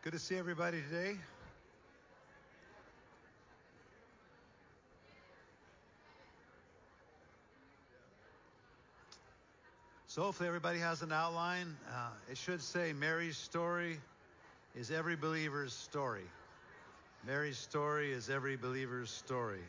Good to see everybody today. So hopefully everybody has an outline. It should say Mary's story is every believer's story. Mary's story is every believer's story.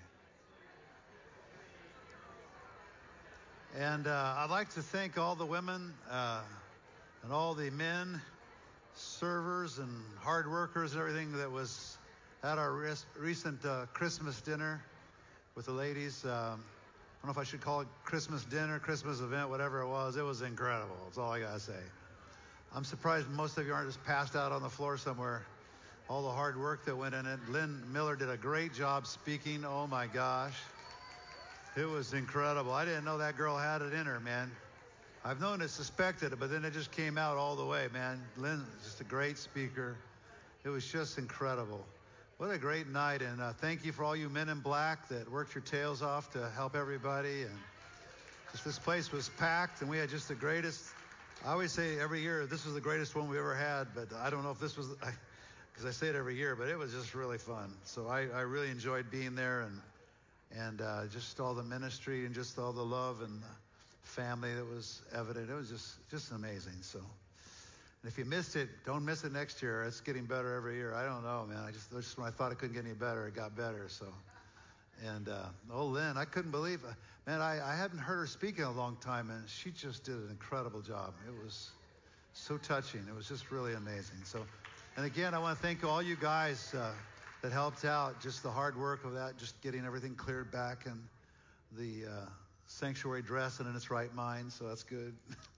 And I'd like to thank all the women and all the men, servers and hard workers and everything that was at our recent Christmas dinner with the ladies. I don't know if I should call it Christmas dinner, Christmas event, whatever it was. It was incredible. That's all I got to say. I'm surprised most of you aren't just passed out on the floor somewhere. All the hard work that went in it. Lynn Miller did a great job speaking. Oh, my gosh. It was incredible. I didn't know that girl had it in her, man. I've known it, suspected it, but then it just came out all the way, man. Lynn is just a great speaker. It was just incredible. What a great night. And thank you for all you men in black that worked your tails off to help everybody. And just this place was packed, and we had just the greatest. I always say every year, this was the greatest one we ever had, but I don't know if this was, because I say it every year, but it was just really fun. So I really enjoyed being there and just all the ministry and just all the love and family that was evident. It was just amazing. So, and if you missed it, don't miss it next year. It's getting better every year. I don't know, man. Just when I thought it couldn't get any better, it got better. So, and Lynn, I couldn't believe, man, I hadn't heard her speak in a long time, and she just did an incredible job. It was so touching. It was just really amazing. So, and again, I want to thank all you guys that helped out, just the hard work of that, just getting everything cleared back and the sanctuary dress and in its right mind. So that's good.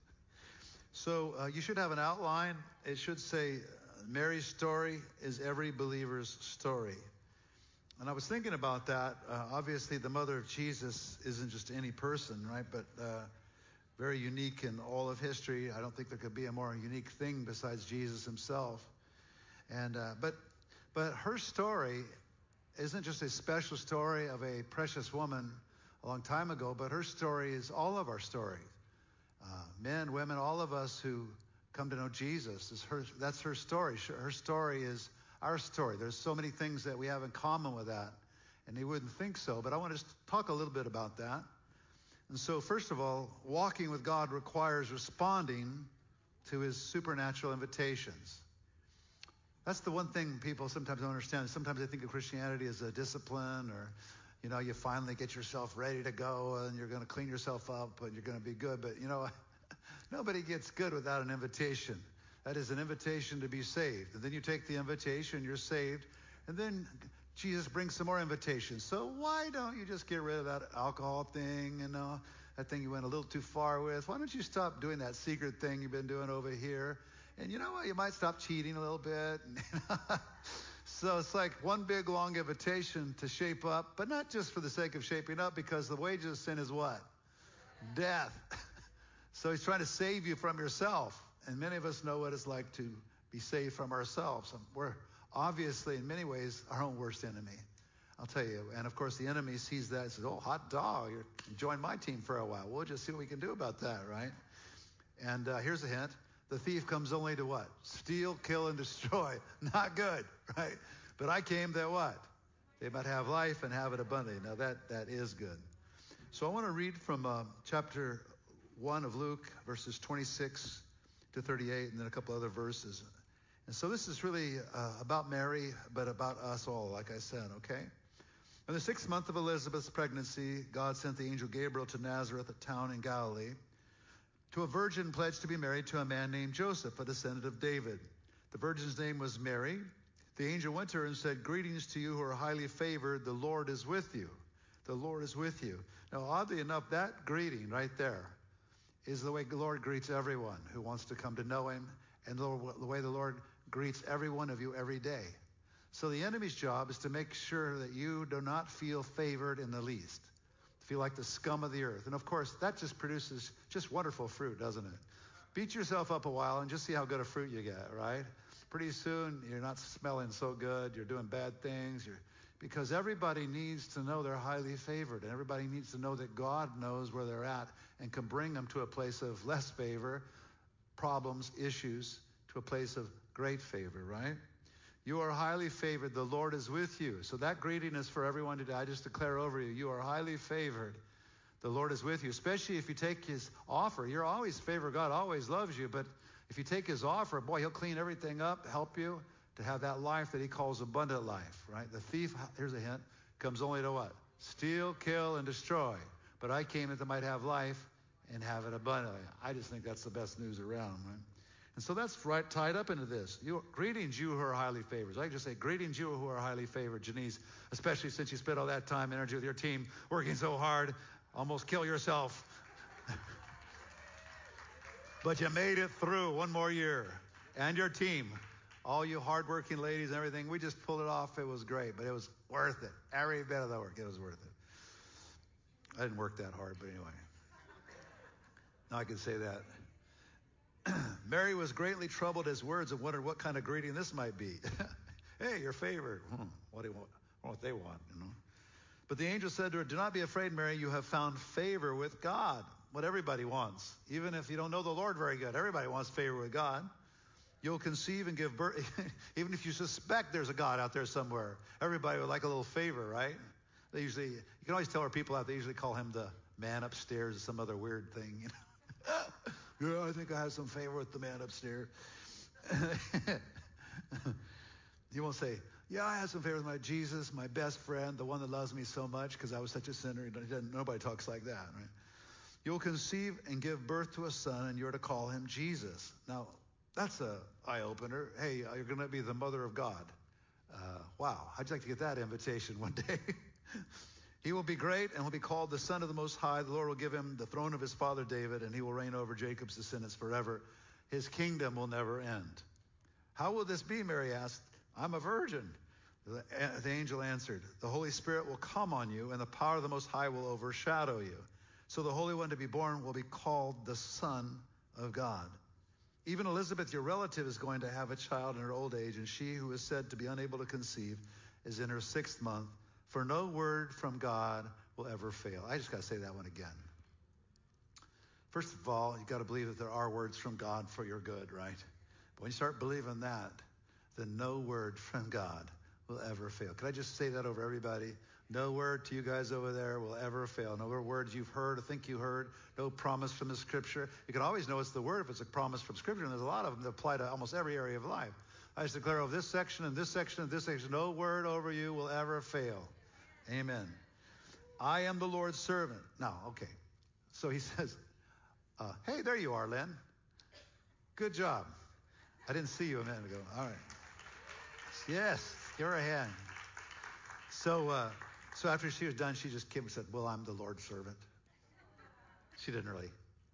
So you should have an outline. It should say Mary's story is every believer's story. And I was thinking about that. Obviously, the mother of Jesus isn't just any person, right? But very unique in all of history. I don't think there could be a more unique thing besides Jesus himself. And but her story isn't just a special story of a precious woman a long time ago, but her story is all of our stories. Men, women, all of us who come to know Jesus, that's her story. Her story is our story. There's so many things that we have in common with that, and you wouldn't think so, but I want to just talk a little bit about that. And so first of all, walking with God requires responding to his supernatural invitations. That's the one thing people sometimes don't understand. Sometimes they think of Christianity as a discipline, or you finally get yourself ready to go and you're going to clean yourself up and you're going to be good. But nobody gets good without an invitation. That is an invitation to be saved. And then you take the invitation, you're saved. And then Jesus brings some more invitations. So why don't you just get rid of that alcohol thing and that thing you went a little too far with? Why don't you stop doing that secret thing you've been doing over here? And you know what? You might stop cheating a little bit. So it's like one big long invitation to shape up, but not just for the sake of shaping up, because the wages of sin is what? Death. So he's trying to save you from yourself. And many of us know what it's like to be saved from ourselves. We're obviously, in many ways, our own worst enemy. I'll tell you. And of course, the enemy sees that and says, oh, hot dog, join my team for a while. We'll just see what we can do about that, right? And here's a hint. The thief comes only to what? Steal, kill, and destroy. Not good, right? But I came that what? They might have life and have it abundantly. Now that is good. So I want to read from chapter 1 of Luke, verses 26 to 38, and then a couple other verses. And so this is really about Mary, but about us all, like I said, okay? In the 6th month of Elizabeth's pregnancy, God sent the angel Gabriel to Nazareth, a town in Galilee, to a virgin pledged to be married to a man named Joseph, a descendant of David. The virgin's name was Mary. The angel went to her and said, greetings to you who are highly favored. The Lord is with you. The Lord is with you. Now, oddly enough, that greeting right there is the way the Lord greets everyone who wants to come to know him, and the way the Lord greets every one of you every day. So the enemy's job is to make sure that you do not feel favored in the least. Feel like the scum of the earth. And of course, that just produces just wonderful fruit, doesn't it? Beat yourself up a while and just see how good a fruit you get, right? Pretty soon, you're not smelling so good. You're doing bad things. Because everybody needs to know they're highly favored. And everybody needs to know that God knows where they're at and can bring them to a place of less favor, problems, issues, to a place of great favor, right? You are highly favored. The Lord is with you. So that greeting is for everyone today. I just declare over you, you are highly favored. The Lord is with you, especially if you take his offer. You're always favored. God always loves you. But if you take his offer, boy, he'll clean everything up, help you to have that life that he calls abundant life, right? The thief, here's a hint, comes only to what? Steal, kill, and destroy. But I came that they might have life and have it abundantly. I just think that's the best news around, right? And so that's right tied up into this. Greetings, you who are highly favored. I can just say, greetings, you who are highly favored. Janice, especially since you spent all that time, energy with your team, working so hard, almost kill yourself. But you made it through one more year. And your team, all you hardworking ladies and everything, we just pulled it off. It was great, but it was worth it. Every bit of the work, it was worth it. I didn't work that hard, but anyway. Now I can say that. Mary was greatly troubled at his words and wondered what kind of greeting this might be. Hey, you're favored. What do you want? What they want, you know. But the angel said to her, do not be afraid, Mary. You have found favor with God. What everybody wants. Even if you don't know the Lord very good, everybody wants favor with God. You'll conceive and give birth. Even if you suspect there's a God out there somewhere, everybody would like a little favor, right? They usually, you can always tell our people out, they usually call him the man upstairs or some other weird thing, you know. Yeah, I think I have some favor with the man upstairs. You won't say, yeah, I have some favor with my Jesus, my best friend, the one that loves me so much because I was such a sinner. Nobody talks like that, right? You'll conceive and give birth to a son, and you're to call him Jesus. Now, that's an eye-opener. Hey, you're going to be the mother of God. Wow, I'd like to get that invitation one day. He will be great and will be called the Son of the Most High. The Lord will give him the throne of his father David, and he will reign over Jacob's descendants forever. His kingdom will never end. How will this be, Mary asked. I'm a virgin. The angel answered, the Holy Spirit will come on you, and the power of the Most High will overshadow you. So the Holy One to be born will be called the Son of God. Even Elizabeth, your relative, is going to have a child in her old age, and she who is said to be unable to conceive is in her 6th month. For no word from God will ever fail. I just got to say that one again. First of all, you got to believe that there are words from God for your good, right? But when you start believing that, then no word from God will ever fail. Could I just say that over everybody? No word to you guys over there will ever fail. No words you've heard or think you heard. No promise from the scripture. You can always know it's the word if it's a promise from scripture, and there's a lot of them that apply to almost every area of life. I just declare over this section and this section and this section, no word over you will ever fail. Amen. I am the Lord's servant. Now, okay. So he says, hey, there you are, Lynn. Good job. I didn't see you a minute ago. All right. Yes, give her a hand. So after she was done, she just came and said, well, I'm the Lord's servant. She didn't really.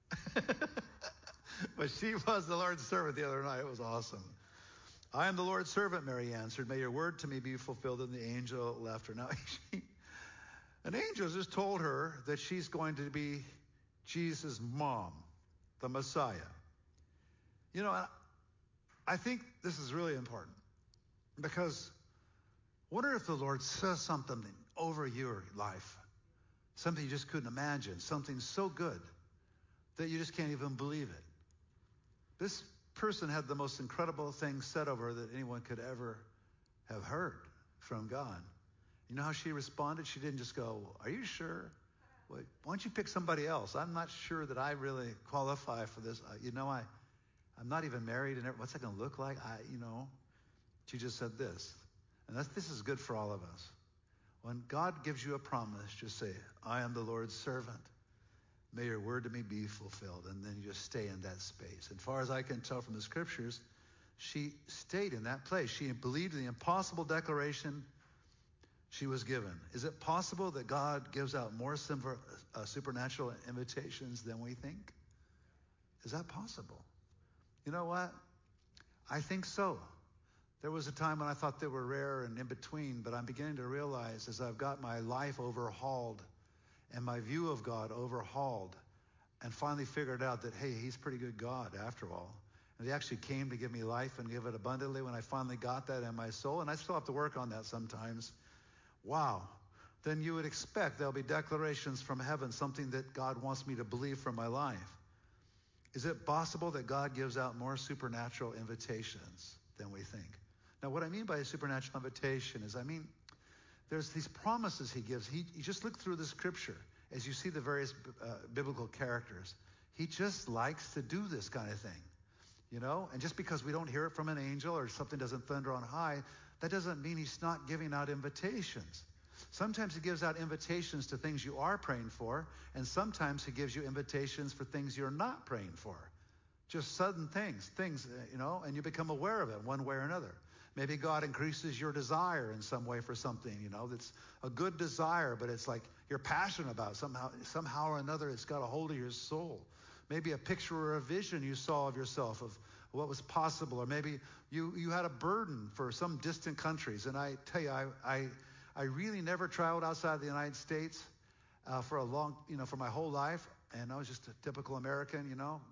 But she was the Lord's servant the other night. It was awesome. I am the Lord's servant, Mary answered. May your word to me be fulfilled. And the angel left her. Now, an angel just told her that she's going to be Jesus' mom, the Messiah. You know, I think this is really important because wonder if the Lord says something over your life, something you just couldn't imagine, something so good that you just can't even believe it. This person had the most incredible thing said over her that anyone could ever have heard from God. You know how she responded? She didn't just go, are you sure? Wait, why don't you pick somebody else? I'm not sure that I really qualify for this. I'm not even married, and what's that going to look like? She just said this. And this is good for all of us. When God gives you a promise, just say, I am the Lord's servant. May your word to me be fulfilled. And then you just stay in that space. And as far as I can tell from the scriptures, she stayed in that place. She believed in the impossible declaration she was given. Is it possible that God gives out more supernatural invitations than we think? Is that possible? You know what? I think so. There was a time when I thought they were rare and in between, but I'm beginning to realize as I've got my life overhauled and my view of God overhauled and finally figured out that, hey, he's a pretty good God after all. And he actually came to give me life and give it abundantly when I finally got that in my soul. And I still have to work on that sometimes. Wow. Then you would expect there'll be declarations from heaven, something that God wants me to believe for my life. Is it possible that God gives out more supernatural invitations than we think? Now, what I mean by a supernatural invitation is, there's these promises he gives. You just look through the scripture as you see the various biblical characters. He just likes to do this kind of thing, And just because we don't hear it from an angel or something doesn't thunder on high, that doesn't mean he's not giving out invitations. Sometimes he gives out invitations to things you are praying for, and sometimes he gives you invitations for things you're not praying for. Just sudden things, and you become aware of it one way or another. Maybe God increases your desire in some way for something, that's a good desire, but it's like you're passionate about it. Somehow or another, it's got a hold of your soul. Maybe a picture or a vision you saw of yourself of what was possible, or maybe you had a burden for some distant countries. And I tell you, I really never traveled outside of the United States for a long, for my whole life. And I was just a typical American,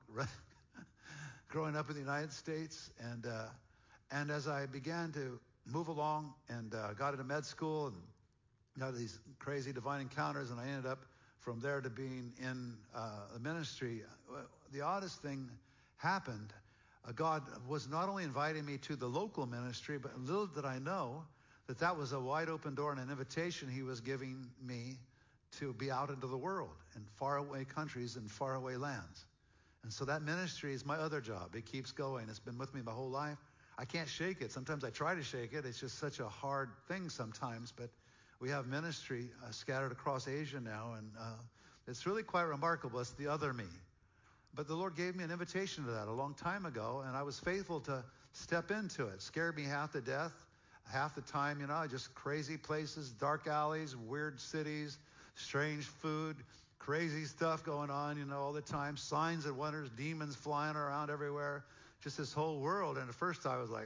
growing up in the United States. And as I began to move along and got into med school and got these crazy divine encounters, and I ended up from there to being in the ministry, the oddest thing happened. God was not only inviting me to the local ministry, but little did I know that was a wide open door and an invitation he was giving me to be out into the world in faraway countries and faraway lands. And so that ministry is my other job. It keeps going. It's been with me my whole life. I can't shake it. Sometimes I try to shake it. It's just such a hard thing sometimes. But we have ministry scattered across Asia now, and it's really quite remarkable. It's the other me. But the Lord gave me an invitation to that a long time ago, and I was faithful to step into it. Scared me half to death. Half the time, just crazy places, dark alleys, weird cities, strange food, crazy stuff going on, all the time. Signs and wonders, demons flying around everywhere. Just this whole world. And at first I was like,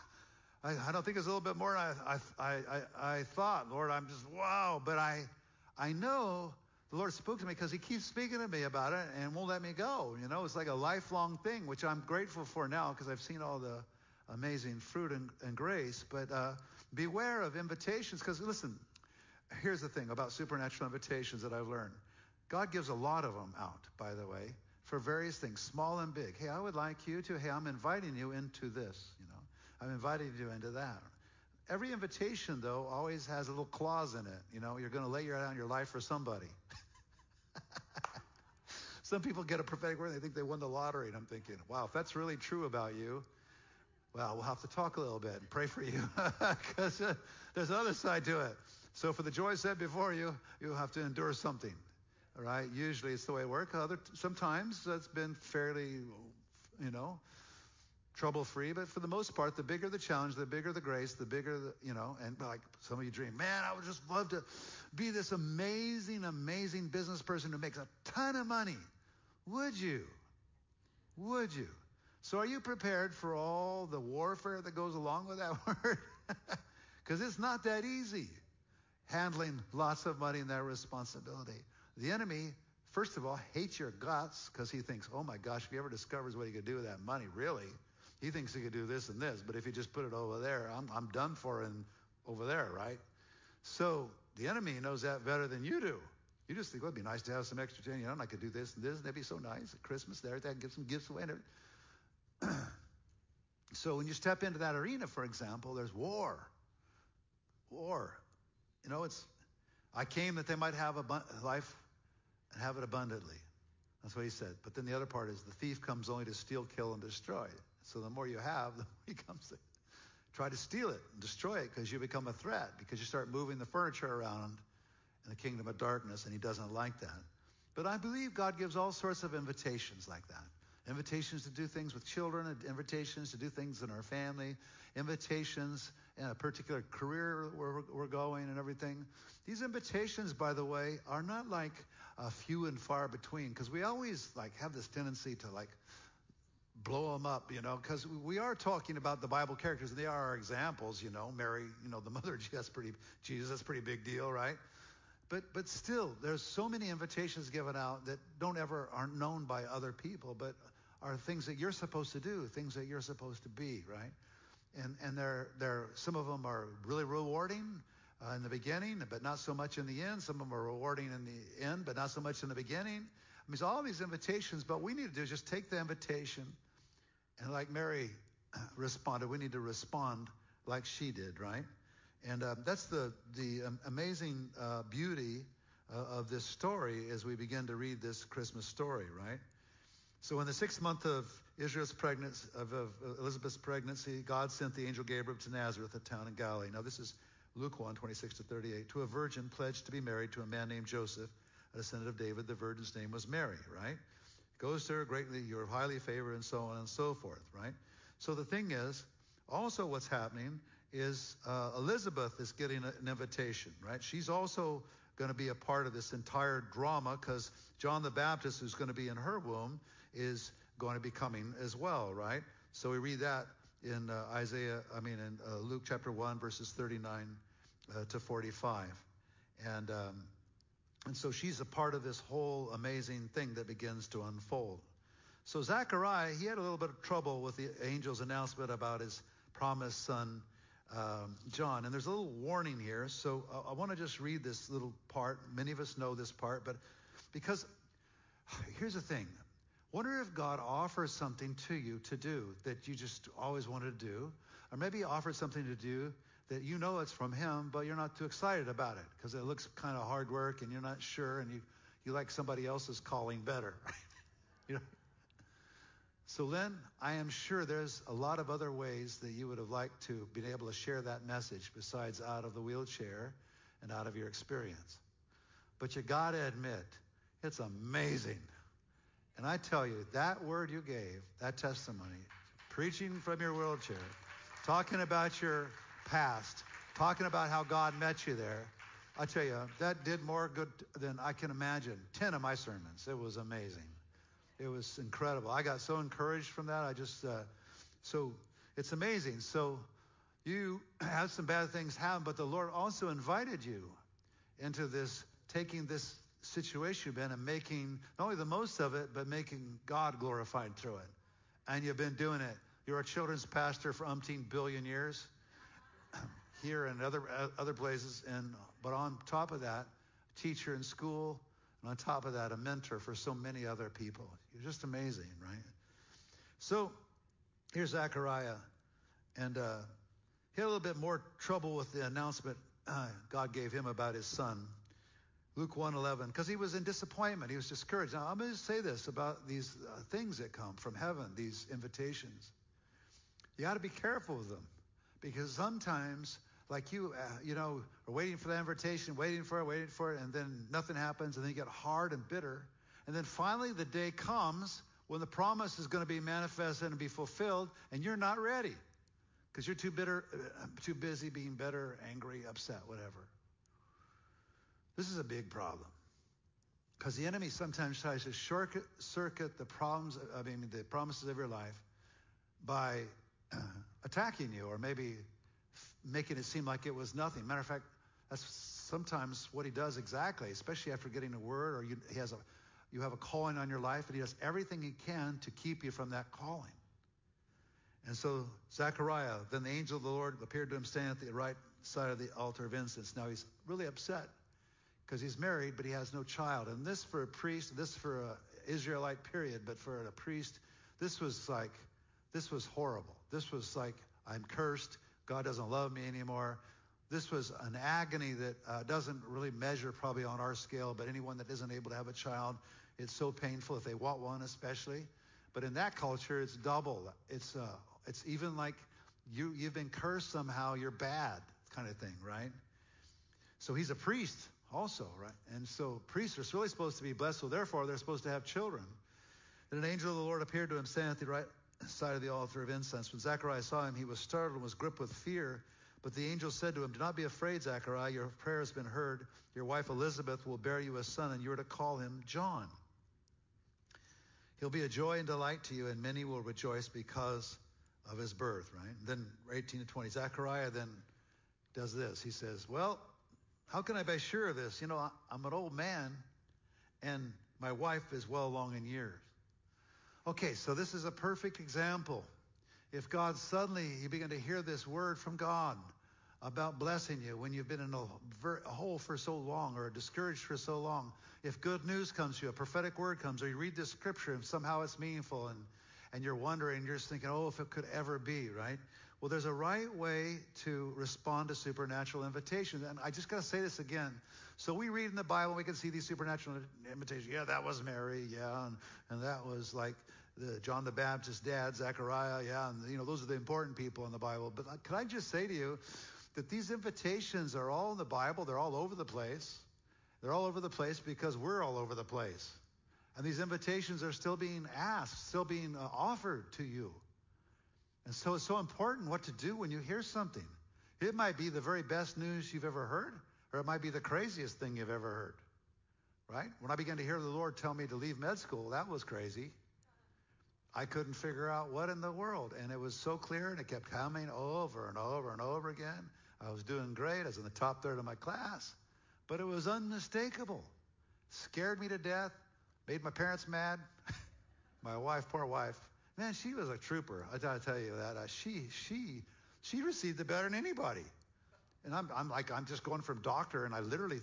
I don't think it's a little bit more than I thought. Lord, I'm just, wow. But I know the Lord spoke to me because he keeps speaking to me about it and won't let me go. It's like a lifelong thing, which I'm grateful for now because I've seen all the amazing fruit and grace. But beware of invitations, because listen, here's the thing about supernatural invitations that I've learned. God gives a lot of them out, by the way, for various things, small and big. Hey, I would like you to, I'm inviting you into this, I'm inviting you into that. Every invitation, though, always has a little clause in it. You're going to lay down your life for somebody. Some people get a prophetic word and they think they won the lottery. And I'm thinking, wow, if that's really true about you, well, we'll have to talk a little bit and pray for you because there's another side to it. So for the joy set before you, you'll have to endure something. All right? Usually it's the way it works. Sometimes it's been fairly, trouble-free. But for the most part, the bigger the challenge, the bigger the grace, the bigger the, and like some of you dream, man, I would just love to be this amazing, amazing business person who makes a ton of money. Would you? Would you? So are you prepared for all the warfare that goes along with that word? Because it's not that easy, handling lots of money and that responsibility. The enemy, first of all, hates your guts because he thinks, oh my gosh, if he ever discovers what he could do with that money, really, he thinks he could do this and this. But if you just put it over there, I'm done for and over there, right? So the enemy knows that better than you do. You just think, well, it'd be nice to have some extra change. I could do this and this, and that'd be so nice at Christmas. There, I can give some gifts away. So when you step into that arena, for example, there's war. War. I came that they might have a life and have it abundantly. That's what he said. But then the other part is the thief comes only to steal, kill, and destroy. So the more you have, the more he comes to try to steal it and destroy it because you become a threat, because you start moving the furniture around in the kingdom of darkness, and he doesn't like that. But I believe God gives all sorts of invitations like that. Invitations to do things with children, invitations to do things in our family, invitations in a particular career where we're going and everything. These invitations, by the way, are not like few and far between, because we always have this tendency to blow them up, because we are talking about the Bible characters, and they are our examples, Mary, the mother of Jesus, that's a pretty big deal, right? But still, there's so many invitations given out that aren't known by other people, but are things that you're supposed to do, things that you're supposed to be, right? And they're some of them are really rewarding in the beginning, but not so much in the end. Some of them are rewarding in the end, but not so much in the beginning. It's all these invitations, but what we need to do is just take the invitation, and like Mary responded, we need to respond like she did, right? And that's the amazing beauty of this story as we begin to read this Christmas story, right? So in the 6th month of Elizabeth's pregnancy, God sent the angel Gabriel to Nazareth, a town in Galilee. Now this is Luke 1:26-38. To a virgin pledged to be married to a man named Joseph, a descendant of David. The virgin's name was Mary, right? Goes to her greatly, you're highly favored, and so on and so forth, right? So the thing is, also what's happening is Elizabeth is getting an invitation, right? She's also going to be a part of this entire drama because John the Baptist, who's going to be in her womb, is going to be coming as well, right? So we read that in Luke chapter 1, verses 39 to 45. And so she's a part of this whole amazing thing that begins to unfold. So Zechariah, he had a little bit of trouble with the angel's announcement about his promised son, John. And there's a little warning here. So I want to just read this little part. Many of us know this part, but because here's the thing. Wonder if God offers something to you to do that you just always wanted to do, or maybe he offers something to do that you know it's from him, but you're not too excited about it because it looks kind of hard work and you're not sure, and you like somebody else's calling better. You know? So then I am sure there's a lot of other ways that you would have liked to be able to share that message besides out of the wheelchair and out of your experience. But you got to admit, it's amazing. And I tell you, that word you gave, that testimony, preaching from your wheelchair, talking about your past, talking about how God met you there, I tell you, that did more good than I can imagine. 10 of my sermons. It was amazing. It was incredible. I got so encouraged from that. So it's amazing. So you had some bad things happen, but the Lord also invited you into this, taking this situation you've been and making not only the most of it, but making God glorified through it. And you've been doing it. You're a children's pastor for umpteen billion years here and other places. But on top of that, a teacher in school, and on top of that, a mentor for so many other people. You're just amazing, right? So here's Zechariah. And he had a little bit more trouble with the announcement God gave him about his son. Luke 1:11, because he was in disappointment. He was discouraged. Now, I'm going to say this about these things that come from heaven, these invitations. You got to be careful with them, because sometimes, like you are waiting for the invitation, waiting for it, and then nothing happens, and then you get hard and bitter. And then finally the day comes when the promise is going to be manifested and be fulfilled, and you're not ready because you're too busy being bitter, angry, upset, whatever. This is a big problem because the enemy sometimes tries to circuit the promises of your life by attacking you, or maybe making it seem like it was nothing. Matter of fact, that's sometimes what he does exactly, especially after getting a word, or you have a calling on your life, and he does everything he can to keep you from that calling. And so Zechariah, then the angel of the Lord appeared to him standing at the right side of the altar of incense. Now he's really upset because he's married, but he has no child. And this for a priest, this for an Israelite period, but for a priest, this was horrible. This was like, I'm cursed. God doesn't love me anymore. This was an agony that doesn't really measure probably on our scale, but anyone that isn't able to have a child, it's so painful if they want one especially. But in that culture, it's double. It's even like you've been cursed somehow, you're bad kind of thing, right? So he's a priest also, right? And so priests are really supposed to be blessed, so therefore they're supposed to have children. Then an angel of the Lord appeared to him standing at the right side of the altar of incense. When Zechariah saw him, he was startled and was gripped with fear. But the angel said to him, do not be afraid, Zechariah. Your prayer has been heard. Your wife Elizabeth will bear you a son, and you are to call him John. He'll be a joy and delight to you, and many will rejoice because of his birth, right? And then 18-20, Zechariah then does this. He says, well, how can I be sure of this? I'm an old man, and my wife is well along in years. Okay, so this is a perfect example. If God suddenly, you begin to hear this word from God about blessing you when you've been in a hole for so long, or discouraged for so long, if good news comes to you, a prophetic word comes, or you read this scripture and somehow it's meaningful, and and you're wondering, you're just thinking, oh, if it could ever be, right? Well, there's a right way to respond to supernatural invitations. And I just got to say this again. So we read in the Bible, we can see these supernatural invitations. Yeah, that was Mary. Yeah. And that was like John the Baptist's dad, Zechariah. Yeah. And, those are the important people in the Bible. But can I just say to you that these invitations are all in the Bible. They're all over the place. They're all over the place because we're all over the place. And these invitations are still being asked, still being offered to you. And so it's so important what to do when you hear something. It might be the very best news you've ever heard, or it might be the craziest thing you've ever heard, right? When I began to hear the Lord tell me to leave med school, that was crazy. I couldn't figure out what in the world. And it was so clear, and it kept coming over and over and over again. I was doing great. I was in the top third of my class. But it was unmistakable. Scared me to death. Made my parents mad. My wife, poor wife. Man, she was a trooper. I gotta tell you that. She received it better than anybody. And I'm just going from doctor, and I literally,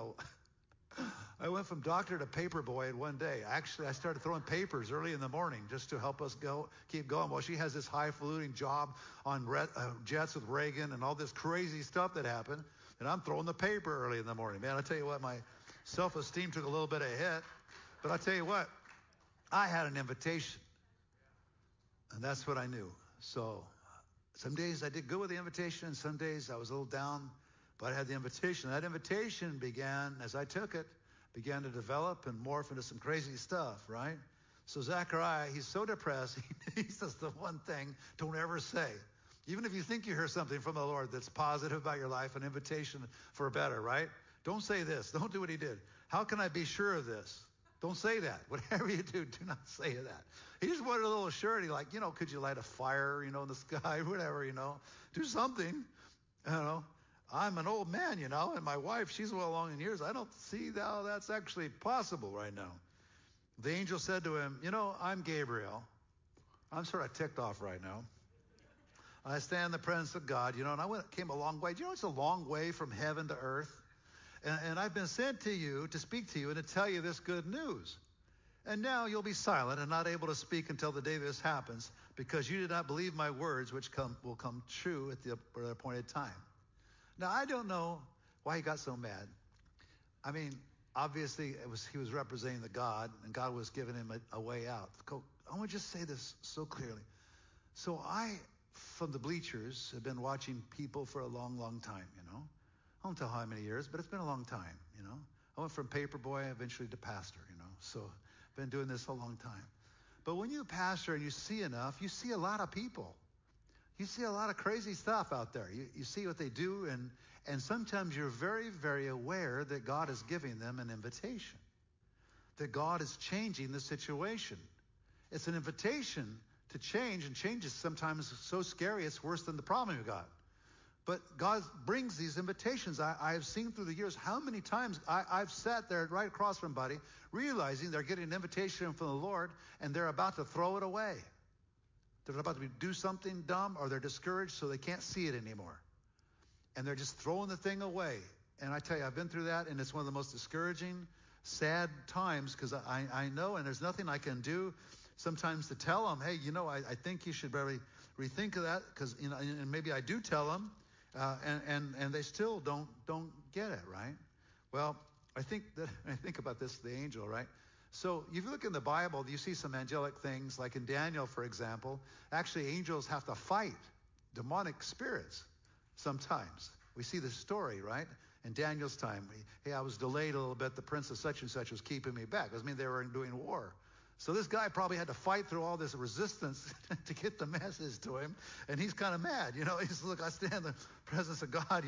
I went from doctor to paper boy in one day. Actually, I started throwing papers early in the morning just to help us keep going. Well, she has this highfalutin job on jets with Reagan and all this crazy stuff that happened, and I'm throwing the paper early in the morning. Man, I tell you what, my self-esteem took a little bit of a hit. But I tell you what, I had an invitation, and that's what I knew. So some days I did good with the invitation, and some days I was a little down, but I had the invitation. That invitation began, as I took it, began to develop and morph into some crazy stuff, right? So Zechariah, he's so depressed, he says the one thing, don't ever say. Even if you think you hear something from the Lord that's positive about your life, an invitation for better, right? Don't say this. Don't do what he did. How can I be sure of this? Don't say that. Whatever you do not say that. He just wanted a little surety, like, could you light a fire, in the sky, whatever, do something, I'm an old man, and my wife, she's well along in years. I don't see how that's actually possible right now. The angel said to him, I'm Gabriel. I'm sort of ticked off right now. I stand in the presence of God, and I came a long way. Do you know it's a long way from heaven to earth? And I've been sent to you to speak to you and to tell you this good news. And now you'll be silent and not able to speak until the day this happens, because you did not believe my words, which will come true at the appointed time. Now, I don't know why he got so mad. I mean, obviously, he was representing the God, and God was giving him a way out. I want to just say this so clearly. So I, from the bleachers, have been watching people for a long, long time, I won't tell how many years, but it's been a long time, I went from paper boy eventually to pastor, so I've been doing this a long time. But when you pastor and you see enough, you see a lot of people. You see a lot of crazy stuff out there. You see what they do, and sometimes you're very, very aware that God is giving them an invitation, that God is changing the situation. It's an invitation to change, and change is sometimes so scary it's worse than the problem you got. But God brings these invitations. I have seen through the years how many times I've sat there right across from somebody, realizing they're getting an invitation from the Lord, and they're about to throw it away. They're about to do something dumb, or they're discouraged so they can't see it anymore. And they're just throwing the thing away. And I tell you, I've been through that, and it's one of the most discouraging, sad times, because I know, and there's nothing I can do sometimes to tell them, hey, I think you should really rethink of that, because, and maybe I do tell them, and they still don't get it, right? Well, I think about this, the angel, right? So if you look in the Bible, you see some angelic things, like in Daniel, for example. Actually, angels have to fight demonic spirits sometimes. We see this story, right? In Daniel's time, hey, I was delayed a little bit. The prince of such and such was keeping me back. It doesn't mean they were doing war. So this guy probably had to fight through all this resistance to get the message to him. And he's kind of mad, He says, look, I stand in the presence of God,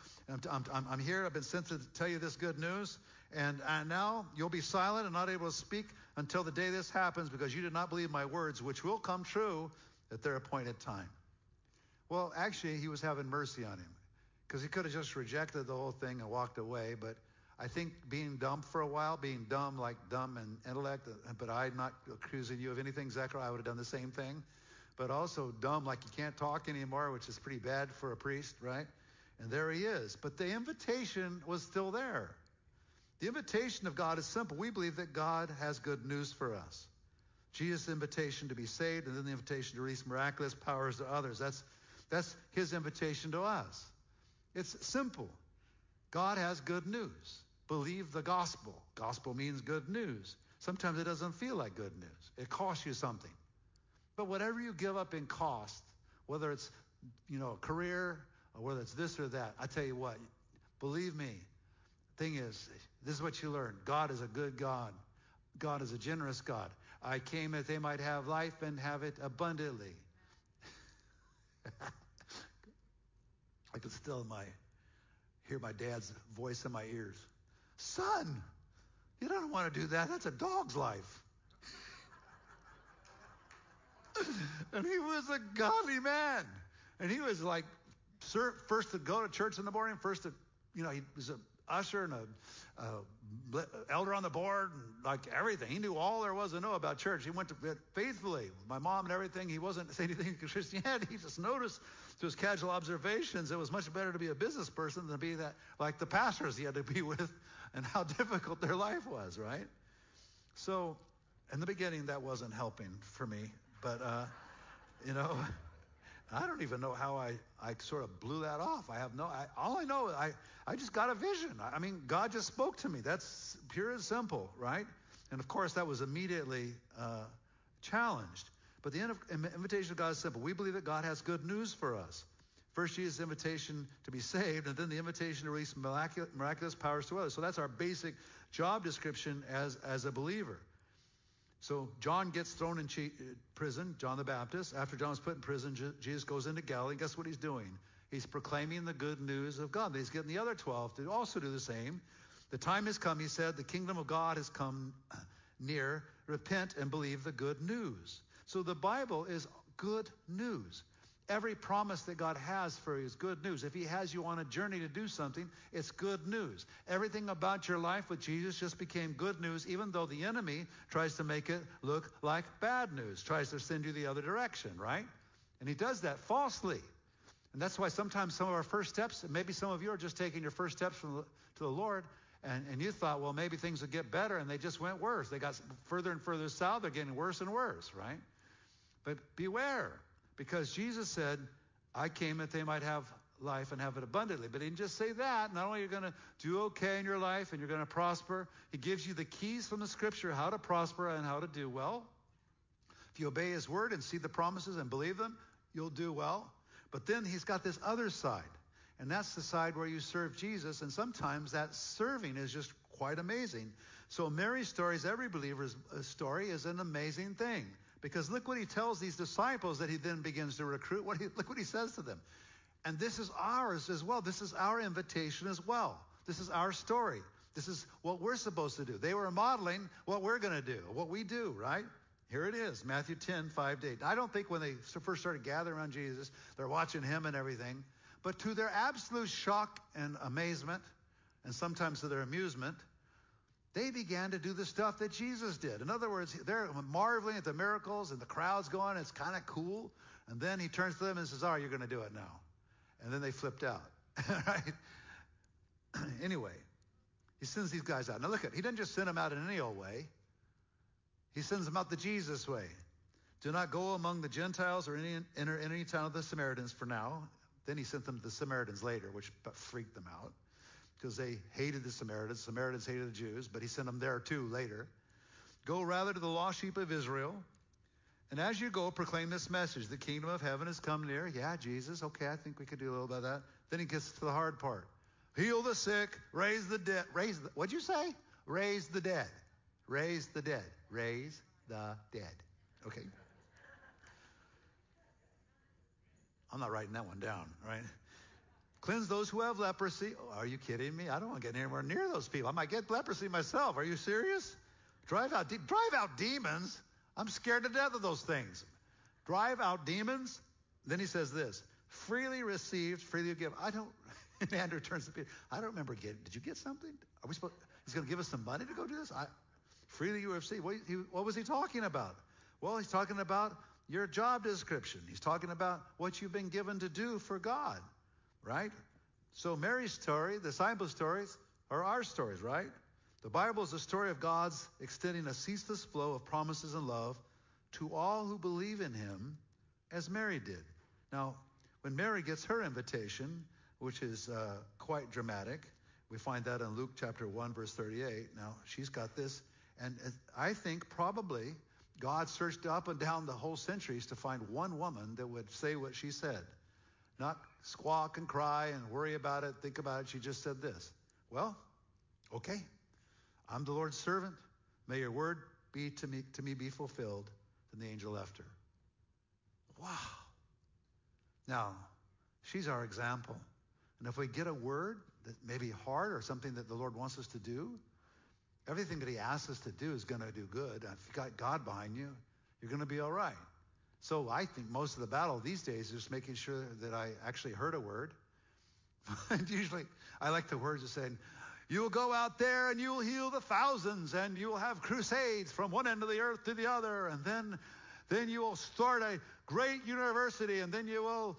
I'm here. I've been sent to tell you this good news. And now you'll be silent and not able to speak until the day this happens, because you did not believe my words, which will come true at their appointed time. Well, actually, he was having mercy on him, because he could have just rejected the whole thing and walked away. But I think being dumb for a while, being dumb like dumb in intellect, but I'm not accusing you of anything, Zechariah, I would have done the same thing. But also dumb like you can't talk anymore, which is pretty bad for a priest, right? And there he is. But the invitation was still there. The invitation of God is simple. We believe that God has good news for us. Jesus' invitation to be saved, and then the invitation to release miraculous powers to others. That's his invitation to us. It's simple. God has good news. Believe the gospel. Gospel means good news. Sometimes it doesn't feel like good news. It costs you something. But whatever you give up in cost, whether it's, a career or whether it's this or that, I tell you what, believe me, the thing is, this is what you learn. God is a good God. God is a generous God. I came that they might have life and have it abundantly. I could still hear my dad's voice in my ears. Son, you don't want to do that. That's a dog's life. And he was a godly man. And he was like, first to go to church in the morning, first to, he was an usher and a elder on the board, and like everything. He knew all there was to know about church. He went to it faithfully with my mom and everything. He wasn't saying anything to Christianity. He just noticed through his casual observations it was much better to be a business person than to be that like the pastors he had to be with and how difficult their life was, right? So in the beginning that wasn't helping for me, but I don't even know how I sort of blew that off. All I know, I just got a vision. I mean, God just spoke to me. That's pure and simple, right? And of course, that was immediately challenged. But the invitation of God is simple. We believe that God has good news for us. First, Jesus' invitation to be saved, and then the invitation to release miraculous powers to others. So that's our basic job description as a believer. So John gets thrown in prison, John the Baptist. After John was put in prison, Jesus goes into Galilee. Guess what he's doing? He's proclaiming the good news of God. He's getting the other 12 to also do the same. The time has come, he said, the kingdom of God has come near. Repent and believe the good news. So the Bible is good news. Every promise that God has for you is good news. If he has you on a journey to do something, it's good news. Everything about your life with Jesus just became good news, even though the enemy tries to make it look like bad news, tries to send you the other direction, right? And he does that falsely. And that's why sometimes some of our first steps, and maybe some of you are just taking your first steps to the Lord, and you thought, well, maybe things would get better, and they just went worse. They got further and further south. They're getting worse and worse, right? But beware. Because Jesus said, I came that they might have life and have it abundantly. But he didn't just say that. Not only are you going to do okay in your life and you're going to prosper, he gives you the keys from the scripture how to prosper and how to do well. If you obey his word and see the promises and believe them, you'll do well. But then he's got this other side. And that's the side where you serve Jesus. And sometimes that serving is just quite amazing. So Mary's story, as every believer's story, is an amazing thing. Because look what he tells these disciples that he then begins to recruit. Look what he says to them. And this is ours as well. This is our invitation as well. This is our story. This is what we're supposed to do. They were modeling what we're going to do, what we do, right? Here it is, Matthew 10, 5-8. I don't think when they first started gathering around Jesus, they're watching him and everything. But to their absolute shock and amazement, and sometimes to their amusement, they began to do the stuff that Jesus did. In other words, they're marveling at the miracles and the crowd's going, it's kind of cool. And then he turns to them and says, all right, you're going to do it now. And then they flipped out. Right? Anyway, he sends these guys out. Now look, he doesn't just send them out in any old way. He sends them out the Jesus way. Do not go among the Gentiles or enter any town of the Samaritans for now. Then he sent them to the Samaritans later, which freaked them out, because they hated the Samaritans. Samaritans hated the Jews, but he sent them there too later. Go rather to the lost sheep of Israel. And as you go, proclaim this message. The kingdom of heaven has come near. Yeah, Jesus. Okay, I think we could do a little bit of that. Then he gets to the hard part. Heal the sick, raise the dead. What'd you say? Raise the dead. Raise the dead. Raise the dead. Okay. I'm not writing that one down, right? Cleanse those who have leprosy. Oh, are you kidding me? I don't want to get anywhere near those people. I might get leprosy myself. Are you serious? Drive out demons. I'm scared to death of those things. Drive out demons. Then he says this, freely received, freely give. And Andrew turns to Peter. I don't remember did you get something? He's going to give us some money to go do this? Freely you receive. What was he talking about? Well, he's talking about your job description. He's talking about what you've been given to do for God. Right? So Mary's story, the disciples' stories, are our stories, right? The Bible is a story of God's extending a ceaseless flow of promises and love to all who believe in him, as Mary did. Now, when Mary gets her invitation, which is quite dramatic, we find that in Luke chapter 1, verse 38. Now, she's got this. And I think probably God searched up and down the whole centuries to find one woman that would say what she said. Not squawk and cry and worry about it, think about it. She just said this. Well, okay, I'm the Lord's servant. May your word be to me be fulfilled. Then the angel left her. Wow. Now, she's our example. And if we get a word that may be hard or something that the Lord wants us to do, everything that he asks us to do is going to do good. If you've got God behind you, you're going to be all right. So I think most of the battle these days is just making sure that I actually heard a word. And usually I like the words of saying, you will go out there and you will heal the thousands and you will have crusades from one end of the earth to the other. And then you will start a great university and then you will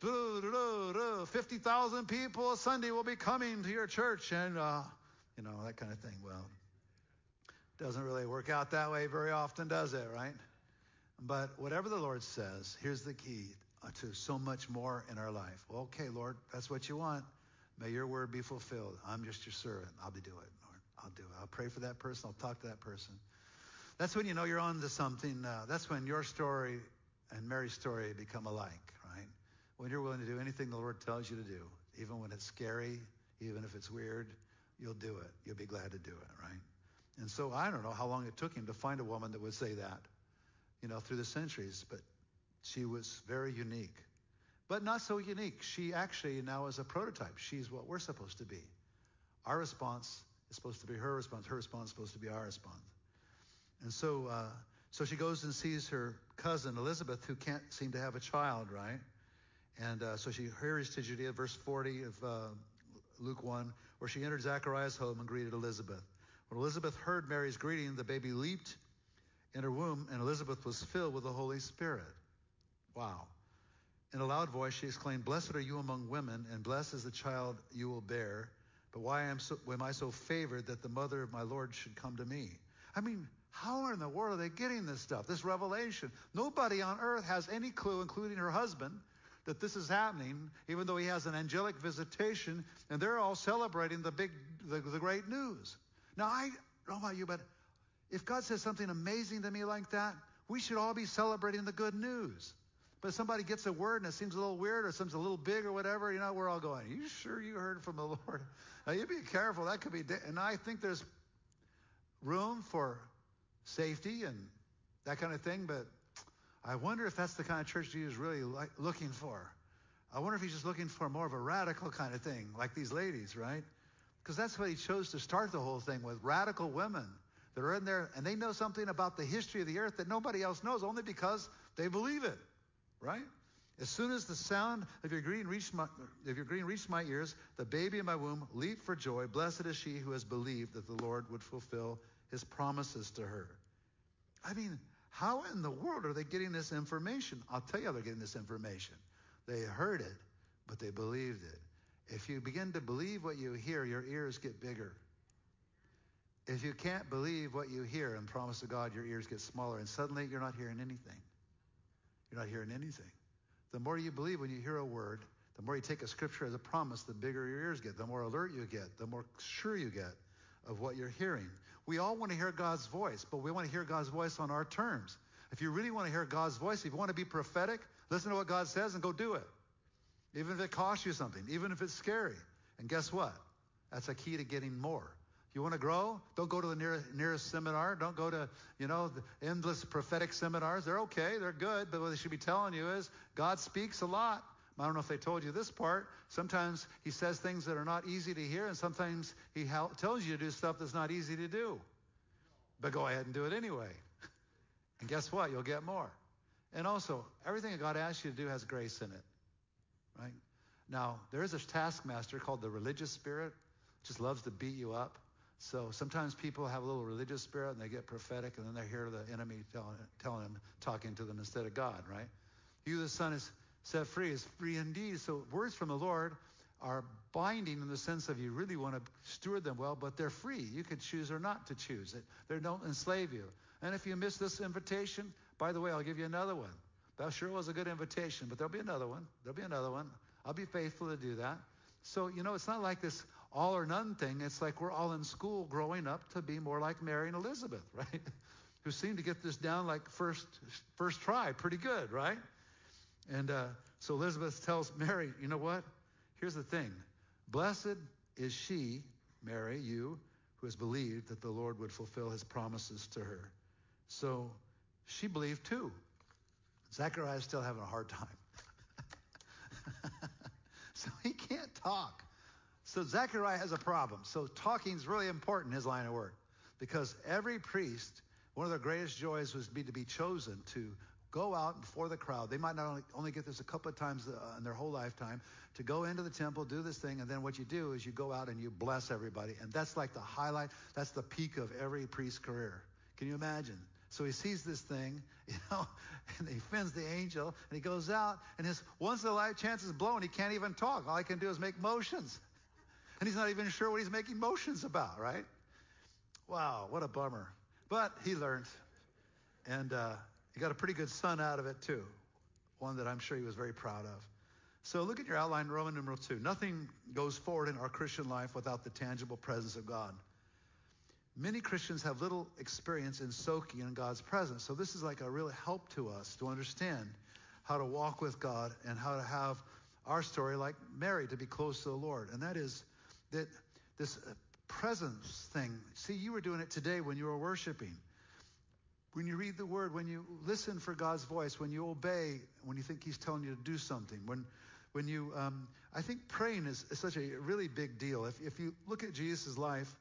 50,000 people a Sunday will be coming to your church and, that kind of thing. Well, it doesn't really work out that way very often, does it, right? But whatever the Lord says, here's the key to so much more in our life. Well, okay, Lord, that's what you want. May your word be fulfilled. I'm just your servant. I'll do it, Lord. I'll do it. I'll pray for that person. I'll talk to that person. That's when you know you're on to something. That's when your story and Mary's story become alike, right? When you're willing to do anything the Lord tells you to do, even when it's scary, even if it's weird, you'll do it. You'll be glad to do it, right? And so I don't know how long it took him to find a woman that would say that, through the centuries, but she was very unique. But not so unique. She actually now is a prototype. She's what we're supposed to be. Our response is supposed to be her response. Her response is supposed to be our response. And so she goes and sees her cousin Elizabeth, who can't seem to have a child, right? And so she hurries to Judea, verse 40 of Luke 1, where she entered Zachariah's home and greeted Elizabeth. When Elizabeth heard Mary's greeting, the baby leaped in her womb, and Elizabeth was filled with the Holy Spirit. Wow. In a loud voice, she exclaimed, blessed are you among women, and blessed is the child you will bear. But why am I so favored that the mother of my Lord should come to me? I mean, how in the world are they getting this stuff, this revelation? Nobody on earth has any clue, including her husband, that this is happening, even though he has an angelic visitation, and they're all celebrating the great news. Now, I don't know about you, but if God says something amazing to me like that, we should all be celebrating the good news. But if somebody gets a word and it seems a little weird or seems a little big or whatever, we're all going, are you sure you heard from the Lord? Now, you be careful. That could be, and I think there's room for safety and that kind of thing, but I wonder if that's the kind of church Jesus is really looking for. I wonder if he's just looking for more of a radical kind of thing, like these ladies, right? Because that's what he chose to start the whole thing with, radical women that are in there, and they know something about the history of the earth that nobody else knows, only because they believe it, right? As soon as the sound of your greeting reached my ears, the baby in my womb leaped for joy. Blessed is she who has believed that the Lord would fulfill his promises to her. I mean, how in the world are they getting this information? I'll tell you how they're getting this information. They heard it, but they believed it. If you begin to believe what you hear, your ears get bigger. If you can't believe what you hear and promise to God, your ears get smaller, and suddenly you're not hearing anything. You're not hearing anything. The more you believe when you hear a word, the more you take a scripture as a promise, the bigger your ears get, the more alert you get, the more sure you get of what you're hearing. We all want to hear God's voice, but we want to hear God's voice on our terms. If you really want to hear God's voice, if you want to be prophetic, listen to what God says and go do it. Even if it costs you something, even if it's scary. And guess what? That's a key to getting more. If you want to grow, don't go to the nearest seminar. Don't go to, the endless prophetic seminars. They're okay. They're good. But what they should be telling you is God speaks a lot. I don't know if they told you this part. Sometimes he says things that are not easy to hear, and sometimes he tells you to do stuff that's not easy to do. But go ahead and do it anyway. And guess what? You'll get more. And also, everything that God asks you to do has grace in it. Right? Now, there is a taskmaster called the religious spirit. Just loves to beat you up. So sometimes people have a little religious spirit and they get prophetic, and then they hear the enemy telling them, talking to them instead of God, right? You, the Son, is set free, is free indeed. So words from the Lord are binding in the sense of you really want to steward them well, but they're free. You could choose or not to choose it. They don't enslave you. And if you miss this invitation, By the way, I'll give you another one. That sure was a good invitation, but there'll be another one. There'll be another one. I'll be faithful to do that. So, it's not like this all or none thing. It's like we're all in school growing up to be more like Mary and Elizabeth, right? Who seem to get this down like first try pretty good, right? And so Elizabeth tells Mary, you know what? Here's the thing. Blessed is she, Mary, you, who has believed that the Lord would fulfill his promises to her. So she believed too. Zechariah is still having a hard time. So he can't talk. So Zechariah has a problem. So talking is really important in his line of work, because every priest, one of their greatest joys was to be chosen to go out before the crowd. They might not only get this a couple of times in their whole lifetime, to go into the temple, do this thing, and then what you do is you go out and you bless everybody. And that's like the highlight. That's the peak of every priest's career. Can you imagine? So he sees this thing, and he offends the angel, and he goes out, and his once-in-a-life chance is blown. He can't even talk. All he can do is make motions. And he's not even sure what he's making motions about, right? Wow, what a bummer. But he learned, and he got a pretty good son out of it too, one that I'm sure he was very proud of. So look at your outline, Roman numeral 2. Nothing goes forward in our Christian life without the tangible presence of God. Many Christians have little experience in soaking in God's presence. So this is like a real help to us to understand how to walk with God and how to have our story like Mary, to be close to the Lord. And that is that this presence thing. See, you were doing it today when you were worshiping. When you read the word, when you listen for God's voice, when you obey, when you think he's telling you to do something, when you, I think praying is such a really big deal. If you look at Jesus' life,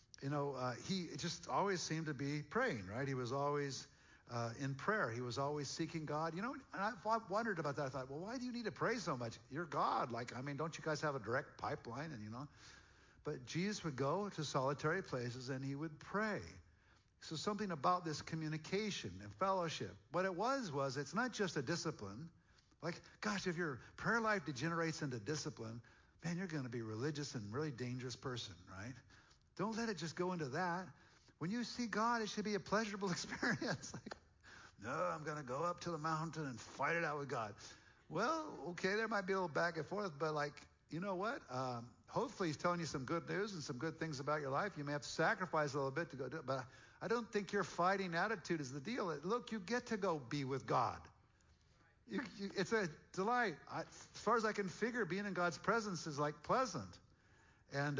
he just always seemed to be praying, right? He was always in prayer. He was always seeking God. And I've wondered about that. I thought, well, why do you need to pray so much? You're God. Don't you guys have a direct pipeline? But Jesus would go to solitary places and he would pray. So something about this communication and fellowship. What it was it's not just a discipline. Like, gosh, if your prayer life degenerates into discipline, man, you're going to be a religious and really dangerous person, right? Don't let it just go into that. When you see God, it should be a pleasurable experience. No, I'm going to go up to the mountain and fight it out with God. Well, okay, there might be a little back and forth, but you know what? Hopefully he's telling you some good news and some good things about your life. You may have to sacrifice a little bit to go do it, but I don't think your fighting attitude is the deal. Look, you get to go be with God. It's a delight. As far as I can figure, being in God's presence is pleasant. And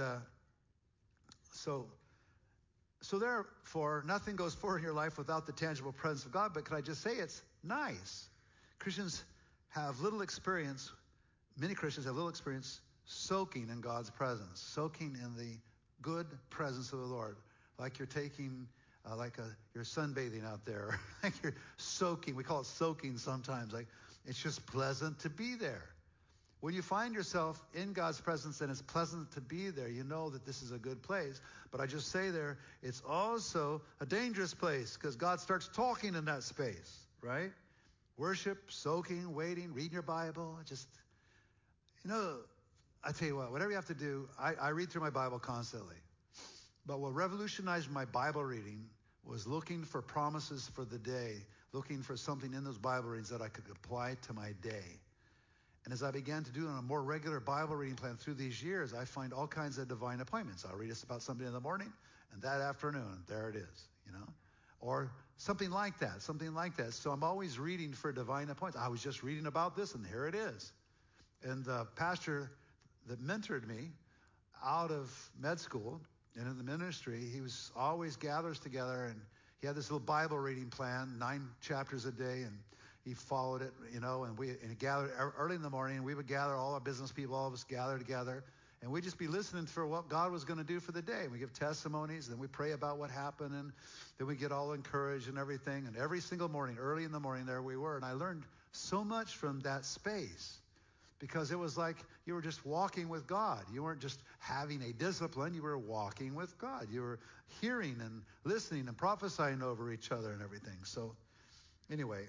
So therefore, nothing goes forward in your life without the tangible presence of God. But can I just say it's nice? Christians have little experience. Many Christians have little experience soaking in God's presence, soaking in the good presence of the Lord, like you're taking, you're sunbathing out there, like you're soaking. We call it soaking sometimes. It's just pleasant to be there. When you find yourself in God's presence and it's pleasant to be there, you know that this is a good place. But I just say there, it's also a dangerous place because God starts talking in that space, right? Worship, soaking, waiting, reading your Bible. I tell you what, whatever you have to do, I read through my Bible constantly. But what revolutionized my Bible reading was looking for promises for the day, looking for something in those Bible readings that I could apply to my day. And as I began to do on a more regular Bible reading plan through these years, I find all kinds of divine appointments. I'll read us about something in the morning, and that afternoon, there it is, Or something like that. So I'm always reading for divine appointments. I was just reading about this, and here it is. And the pastor that mentored me out of med school and in the ministry, he was always gathers together, and he had this little Bible reading plan, 9 chapters a day, and he followed it, and he gathered early in the morning, and we would gather, all our business people, all of us gather together, and we'd just be listening for what God was going to do for the day. We give testimonies, and we pray about what happened, and then we get all encouraged and everything. And every single morning, early in the morning, there we were. And I learned so much from that space because it was like you were just walking with God. You weren't just having a discipline. You were walking with God. You were hearing and listening and prophesying over each other and everything. So anyway...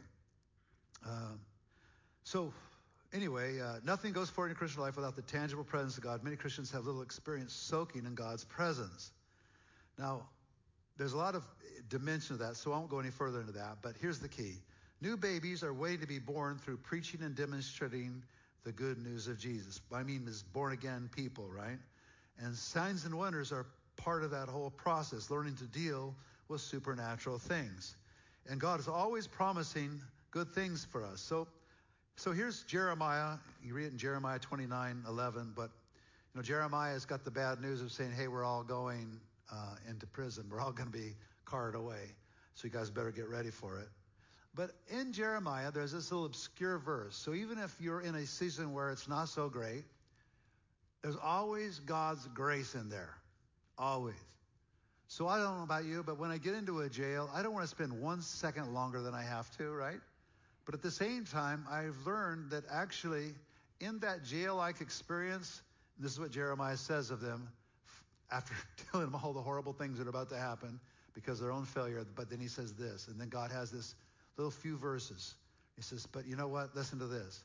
nothing goes forward in Christian life without the tangible presence of God. Many Christians have little experience soaking in God's presence. Now, there's a lot of dimension of that, so I won't go any further into that, but here's the key. New babies are waiting to be born through preaching and demonstrating the good news of Jesus. I mean, as born again people, right? And signs and wonders are part of that whole process, learning to deal with supernatural things. And God is always promising good things for us. So here's Jeremiah. You read it in Jeremiah 29:11. But Jeremiah's got the bad news of saying, hey, we're all going into prison. We're all going to be carted away. So you guys better get ready for it. But in Jeremiah, there's this little obscure verse. So even if you're in a season where it's not so great, there's always God's grace in there. Always. So I don't know about you, but when I get into a jail, I don't want to spend 1 second longer than I have to, right? But at the same time, I've learned that actually in that jail-like experience, this is what Jeremiah says of them after telling them all the horrible things that are about to happen because of their own failure. But then he says this, and then God has this little few verses. He says, but you know what? Listen to this.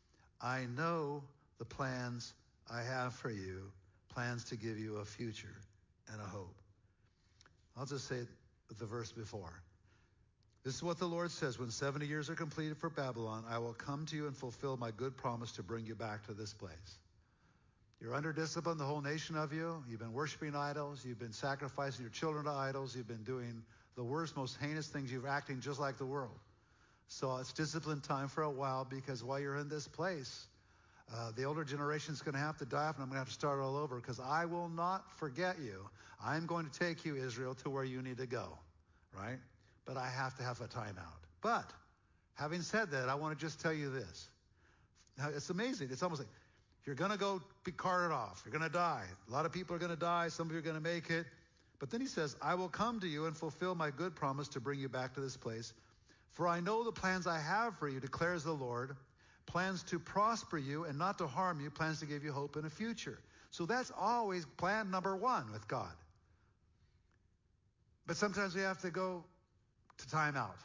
I know the plans I have for you, plans to give you a future and a hope. I'll just say the verse before. This is what the Lord says. When 70 years are completed for Babylon, I will come to you and fulfill my good promise to bring you back to this place. You're under discipline, the whole nation of you. You've been worshiping idols. You've been sacrificing your children to idols. You've been doing the worst, most heinous things. You're acting just like the world. So it's discipline time for a while, because while you're in this place, the older generation is going to have to die off, and I'm going to have to start all over, because I will not forget you. I'm going to take you, Israel, to where you need to go, right? But I have to have a timeout. But having said that, I want to just tell you this. Now, it's amazing. It's almost like you're going to go be carted off. You're going to die. A lot of people are going to die. Some of you are going to make it. But then he says, I will come to you and fulfill my good promise to bring you back to this place. For I know the plans I have for you, declares the Lord, plans to prosper you and not to harm you, plans to give you hope in a future. So that's always plan number one with God. But sometimes we have to go to time out.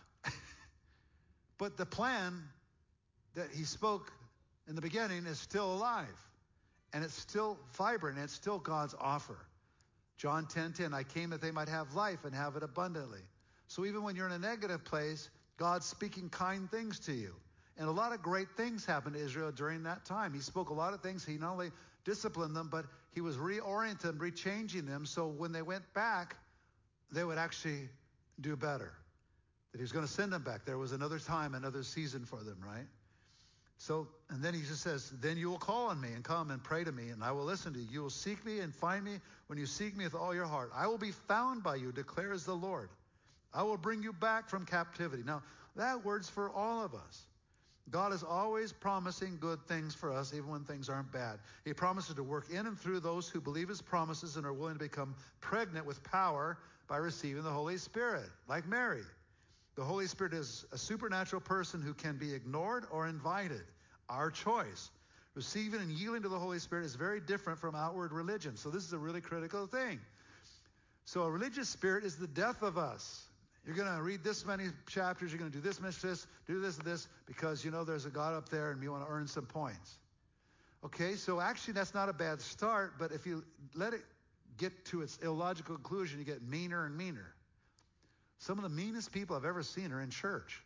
But the plan that he spoke in the beginning is still alive. And it's still vibrant. And it's still God's offer. John 10:10, I came that they might have life and have it abundantly. So even when you're in a negative place, God's speaking kind things to you. And a lot of great things happened to Israel during that time. He spoke a lot of things. He not only disciplined them, but he was reorienting them, rechanging them. So when they went back, they would actually do better. That he was going to send them back. There was another time, another season for them, right? So, and then he just says, then you will call on me and come and pray to me, and I will listen to you. You will seek me and find me when you seek me with all your heart. I will be found by you, declares the Lord. I will bring you back from captivity. Now, that word's for all of us. God is always promising good things for us, even when things aren't bad. He promises to work in and through those who believe his promises and are willing to become pregnant with power by receiving the Holy Spirit, like Mary. The Holy Spirit is a supernatural person who can be ignored or invited. Our choice. Receiving and yielding to the Holy Spirit is very different from outward religion. So this is a really critical thing. So a religious spirit is the death of us. You're going to read this many chapters. You're going to do this much this, do this and this, because you know there's a God up there and you want to earn some points. Okay, so actually that's not a bad start, but if you let it get to its illogical conclusion, you get meaner and meaner. Some of the meanest people I've ever seen are in church.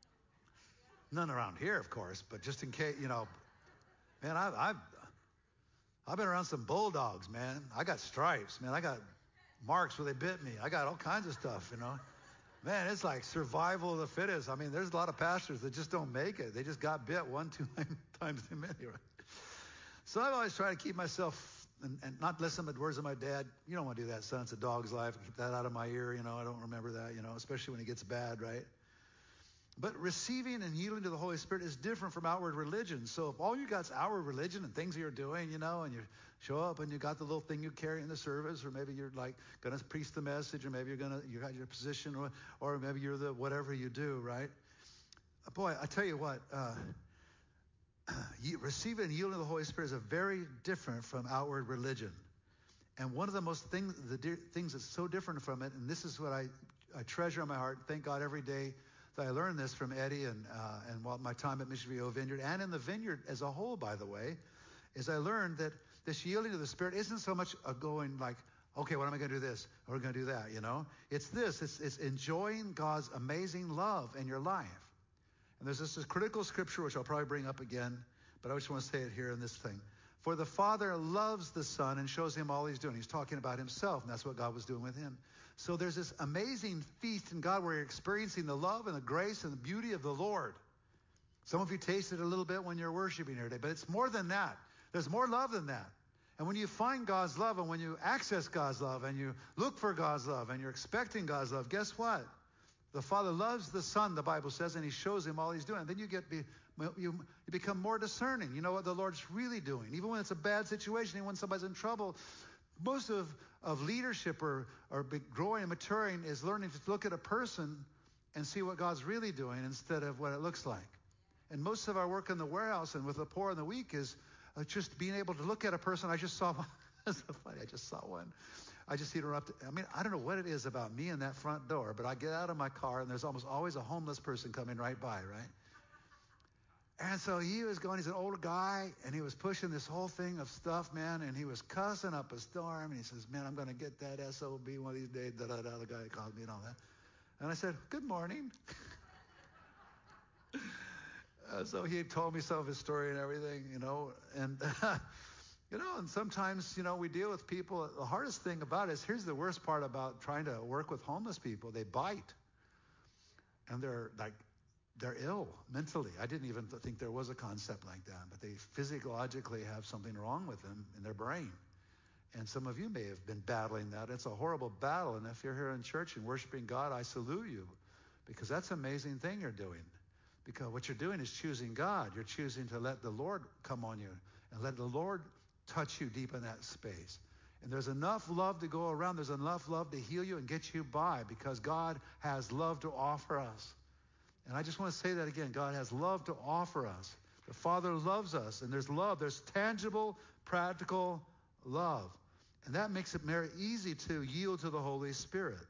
None around here, of course, but just in case, man, I've been around some bulldogs, man. I got stripes, man. I got marks where they bit me. I got all kinds of stuff, Man, it's like survival of the fittest. I mean, there's a lot of pastors that just don't make it. They just got bit 1-2 times too many, right? So I've always tried to keep myself and not listen to the words of my dad. You don't want to do that, son. It's a dog's life. Keep that out of my ear. I don't remember that, especially when it gets bad, right? But receiving and yielding to the Holy Spirit is different from outward religion. So if all you got is outward religion and things that you're doing, and you show up and you got the little thing you carry in the service, or maybe you're like going to preach the message, or maybe you got your position, or maybe you're the whatever you do, right? Boy, I tell you what, receiving and yielding to the Holy Spirit is very different from outward religion. And one of the things that's so different from it, and this is what I treasure in my heart, thank God every day that I learned this from Eddie and while my time at Mission Viejo Vineyard, and in the vineyard as a whole, by the way, is I learned that this yielding to the Spirit isn't so much a going like, okay, what am I going to do this? Or we're going to do that, It's this. It's enjoying God's amazing love in your life. And there's this critical scripture, which I'll probably bring up again, but I just want to say it here in this thing. For the Father loves the Son and shows him all he's doing. He's talking about himself, and that's what God was doing with him. So there's this amazing feast in God where you're experiencing the love and the grace and the beauty of the Lord. Some of you tasted it a little bit when you're worshiping here today, but it's more than that. There's more love than that. And when you find God's love and when you access God's love and you look for God's love and you're expecting God's love, guess what? The Father loves the Son, the Bible says, and he shows him all he's doing. And then you become more discerning. You know what the Lord's really doing. Even when it's a bad situation, even when somebody's in trouble, most of leadership or growing and maturing is learning to look at a person and see what God's really doing instead of what it looks like. And most of our work in the warehouse and with the poor and the weak is just being able to look at a person. I just saw one. It's so funny. I just saw one. I just interrupted. I mean, I don't know what it is about me and that front door, but I get out of my car and there's almost always a homeless person coming right by, right? And so he was going, he's an older guy, and he was pushing this whole thing of stuff, man, and he was cussing up a storm, and he says, man, I'm going to get that SOB one of these days, da-da-da, the guy called me and all that. And I said, good morning. So he had told me some of his story and everything, and and sometimes, we deal with people. The hardest thing about it is, here's the worst part about trying to work with homeless people. They bite. And they're ill mentally. I didn't even think there was a concept like that, but they physiologically have something wrong with them in their brain. And some of you may have been battling that. It's a horrible battle. And if you're here in church and worshiping God, I salute you, because that's an amazing thing you're doing. Because what you're doing is choosing God. You're choosing to let the Lord come on you and let the Lord touch you deep in that space. And there's enough love to go around. There's enough love to heal you and get you by, because God has love to offer us. And I just want to say that again. God has love to offer us. The Father loves us, and there's love. There's tangible, practical love. And that makes it very easy to yield to the Holy Spirit.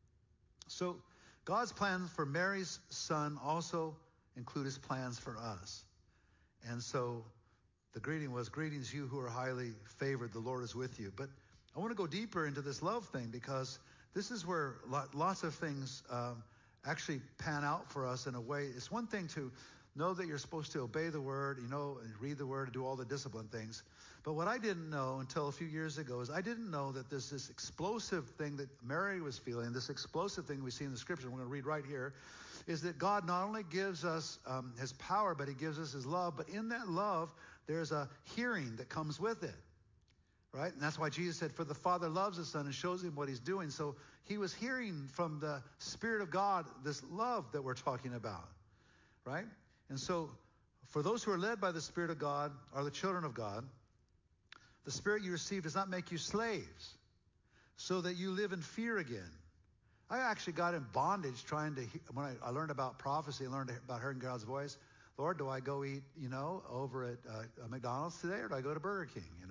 So God's plans for Mary's son also include his plans for us. And so the greeting was, greetings you who are highly favored, the Lord is with you. But I want to go deeper into this love thing, because this is where lots of things actually pan out for us in a way. It's one thing to know that you're supposed to obey the word, and read the word and do all the discipline things. But what I didn't know until a few years ago is I didn't know that there's this explosive thing that Mary was feeling, this explosive thing we see in the scripture, we're going to read right here, is that God not only gives us his power, but he gives us his love. But in that love, there's a hearing that comes with it. Right? And that's why Jesus said, for the Father loves the Son and shows him what he's doing. So he was hearing from the Spirit of God this love that we're talking about. Right? And so for those who are led by the Spirit of God, are the children of God, the Spirit you receive does not make you slaves, so that you live in fear again. I actually got in bondage when I learned about prophecy, I learned about hearing God's voice. Lord, do I go eat, over at McDonald's today, or do I go to Burger King?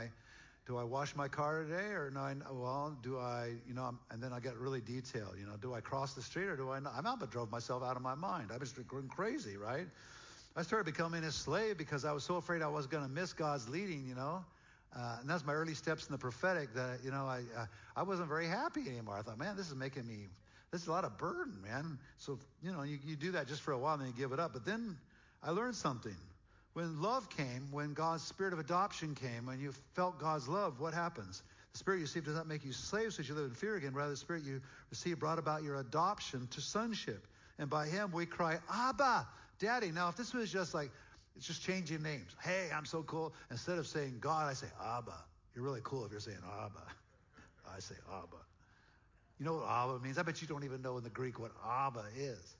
Do I wash my car today, or do I, and then I get really detailed, do I cross the street or do I not? I drove myself out of my mind. I was going crazy, right? I started becoming a slave because I was so afraid I was going to miss God's leading, and that's my early steps in the prophetic that, I wasn't very happy anymore. I thought, man, this is a lot of burden, man. So, you do that just for a while and then you give it up. But then I learned something. When love came, when God's spirit of adoption came, when you felt God's love, what happens? The Spirit you receive does not make you slaves so that you live in fear again. Rather, the Spirit you receive brought about your adoption to sonship. And by him we cry, Abba, Daddy. Now, if this was just like, it's just changing names. Hey, I'm so cool. Instead of saying God, I say Abba. You're really cool if you're saying Abba. I say Abba. You know what Abba means? I bet you don't even know in the Greek what Abba is.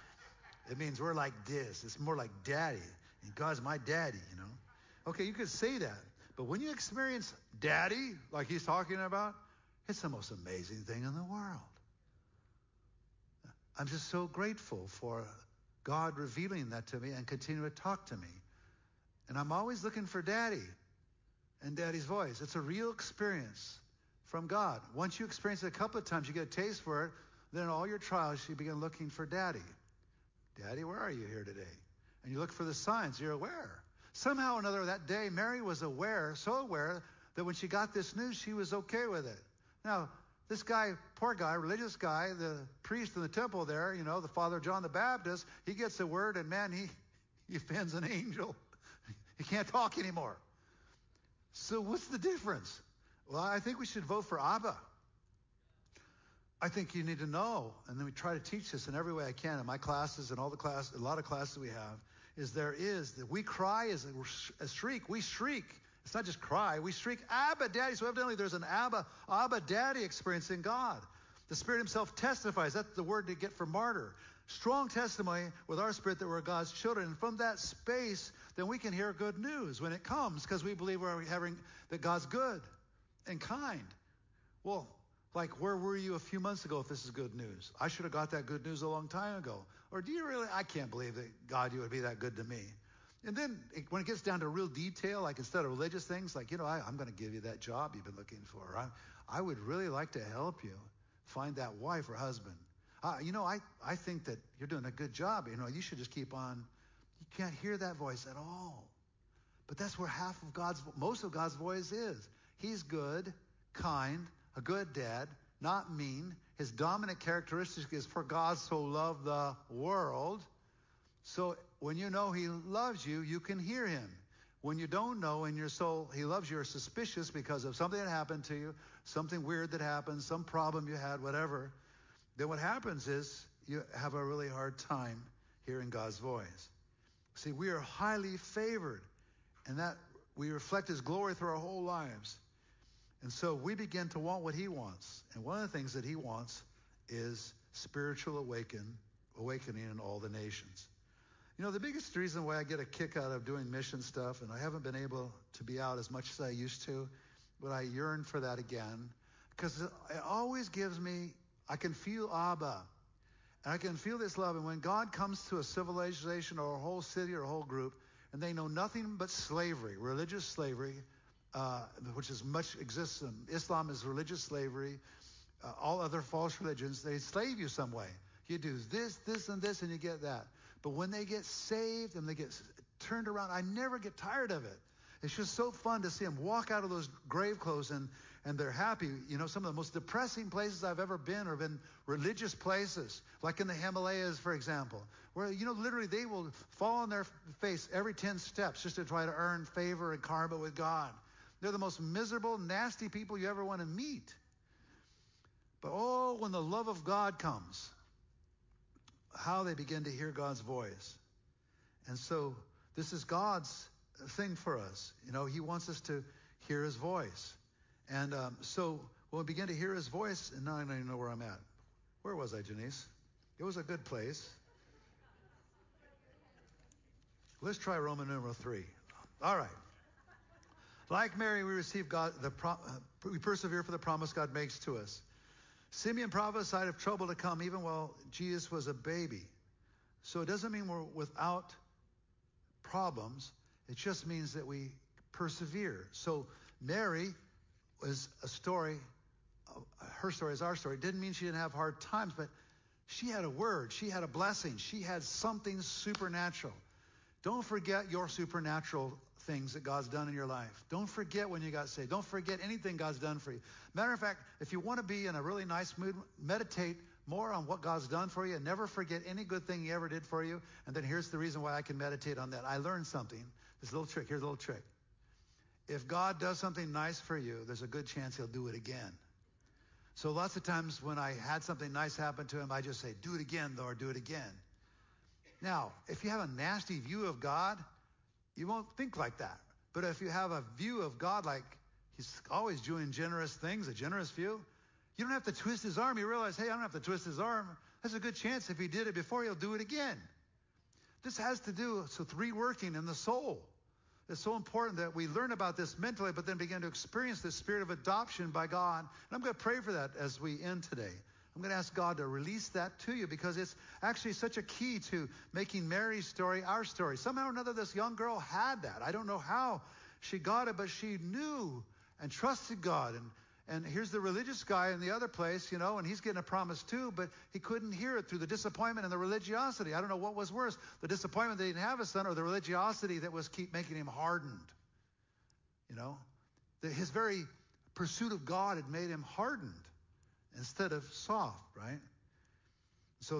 It means we're like this. It's more like daddy. And God's my daddy, Okay, you could say that. But when you experience daddy, like he's talking about, it's the most amazing thing in the world. I'm just so grateful for God revealing that to me and continuing to talk to me. And I'm always looking for daddy and daddy's voice. It's a real experience from God. Once you experience it a couple of times, you get a taste for it, then in all your trials, you begin looking for daddy. Daddy, where are you here today? And you look for the signs, you're aware. Somehow or another that day, Mary was aware, so aware, that when she got this news, she was okay with it. Now, This guy, poor guy, religious guy, the priest in the temple there, the Father John the Baptist, he gets the word, and man, he offends an angel. He can't talk anymore. So what's the difference? Well, I think we should vote for Abba. I think you need to know, and then we try to teach this in every way I can in my classes and all the classes, a lot of classes we have, is that we cry as a shriek. We shriek. It's not just cry. We shriek, Abba, Daddy. So evidently there's an Abba, Daddy experience in God. The Spirit himself testifies. That's the word to get for martyr. Strong testimony with our spirit that we're God's children. And from that space, then we can hear good news when it comes, because we believe that God's good and kind. Well, like, where were you a few months ago if this is good news? I should have got that good news a long time ago. Or do you really? I can't believe that, God, you would be that good to me. And then when it gets down to real detail, like instead of religious things, like, I'm going to give you that job you've been looking for. I would really like to help you find that wife or husband. I think that you're doing a good job. You should just keep on. You can't hear that voice at all. But that's where most of God's voice is. He's good, kind, a good dad, not mean. His dominant characteristic is for God so loved the world. So when you know he loves you, you can hear him. When you don't know in your soul he loves you, you're suspicious because of something that happened to you, something weird that happened, some problem you had, whatever, then what happens is you have a really hard time hearing God's voice. See, we are highly favored, and that we reflect his glory through our whole lives. And so we begin to want what he wants. And one of the things that he wants is spiritual awakening in all the nations. The biggest reason why I get a kick out of doing mission stuff, and I haven't been able to be out as much as I used to, but I yearn for that again, because it always gives me, I can feel Abba, and I can feel this love. And when God comes to a civilization or a whole city or a whole group, and they know nothing but slavery, religious slavery, which is much exists in Islam is religious slavery, all other false religions, they slave you some way. You do this, and this, and you get that. But when they get saved and they get turned around, I never get tired of it. It's just so fun to see them walk out of those grave clothes and they're happy. Some of the most depressing places I've ever been have been religious places, like in the Himalayas, for example, where, literally they will fall on their face every 10 steps just to try to earn favor and karma with God. They're the most miserable, nasty people you ever want to meet. But when the love of God comes, how they begin to hear God's voice. And so this is God's thing for us. He wants us to hear his voice. And so when we begin to hear his voice, and now I don't even know where I'm at. Where was I, Janice? It was a good place. Let's try Roman numeral 3. All right. Like Mary, we receive we persevere for the promise God makes to us. Simeon prophesied of trouble to come even while Jesus was a baby. So it doesn't mean we're without problems. It just means that we persevere. So Mary was a story, her story is our story. It didn't mean she didn't have hard times, but she had a word. She had a blessing. She had something supernatural. Don't forget your supernatural things that God's done in your life. Don't forget when you got saved. Don't forget anything God's done for you. Matter of fact, if you want to be in a really nice mood, meditate more on what God's done for you and never forget any good thing he ever did for you. And then here's the reason why I can meditate on that. I learned something. This little trick. Here's a little trick. If God does something nice for you, there's a good chance he'll do it again. So lots of times when I had something nice happen to him, I just say, do it again, Lord, do it again. Now, if you have a nasty view of God, you won't think like that. But if you have a view of God like he's always doing generous things, a generous view, you don't have to twist his arm. You realize, hey, I don't have to twist his arm. There's a good chance if he did it before, he'll do it again. This has to do with reworking in the soul. It's so important that we learn about this mentally, but then begin to experience the spirit of adoption by God. And I'm going to pray for that as we end today. I'm going to ask God to release that to you because it's actually such a key to making Mary's story our story. Somehow or another, this young girl had that. I don't know how she got it, but she knew and trusted God. And here's the religious guy in the other place, and he's getting a promise too, but he couldn't hear it through the disappointment and the religiosity. I don't know what was worse, the disappointment that he didn't have a son or the religiosity that was keep making him hardened. His very pursuit of God had made him hardened. instead of soft, right? So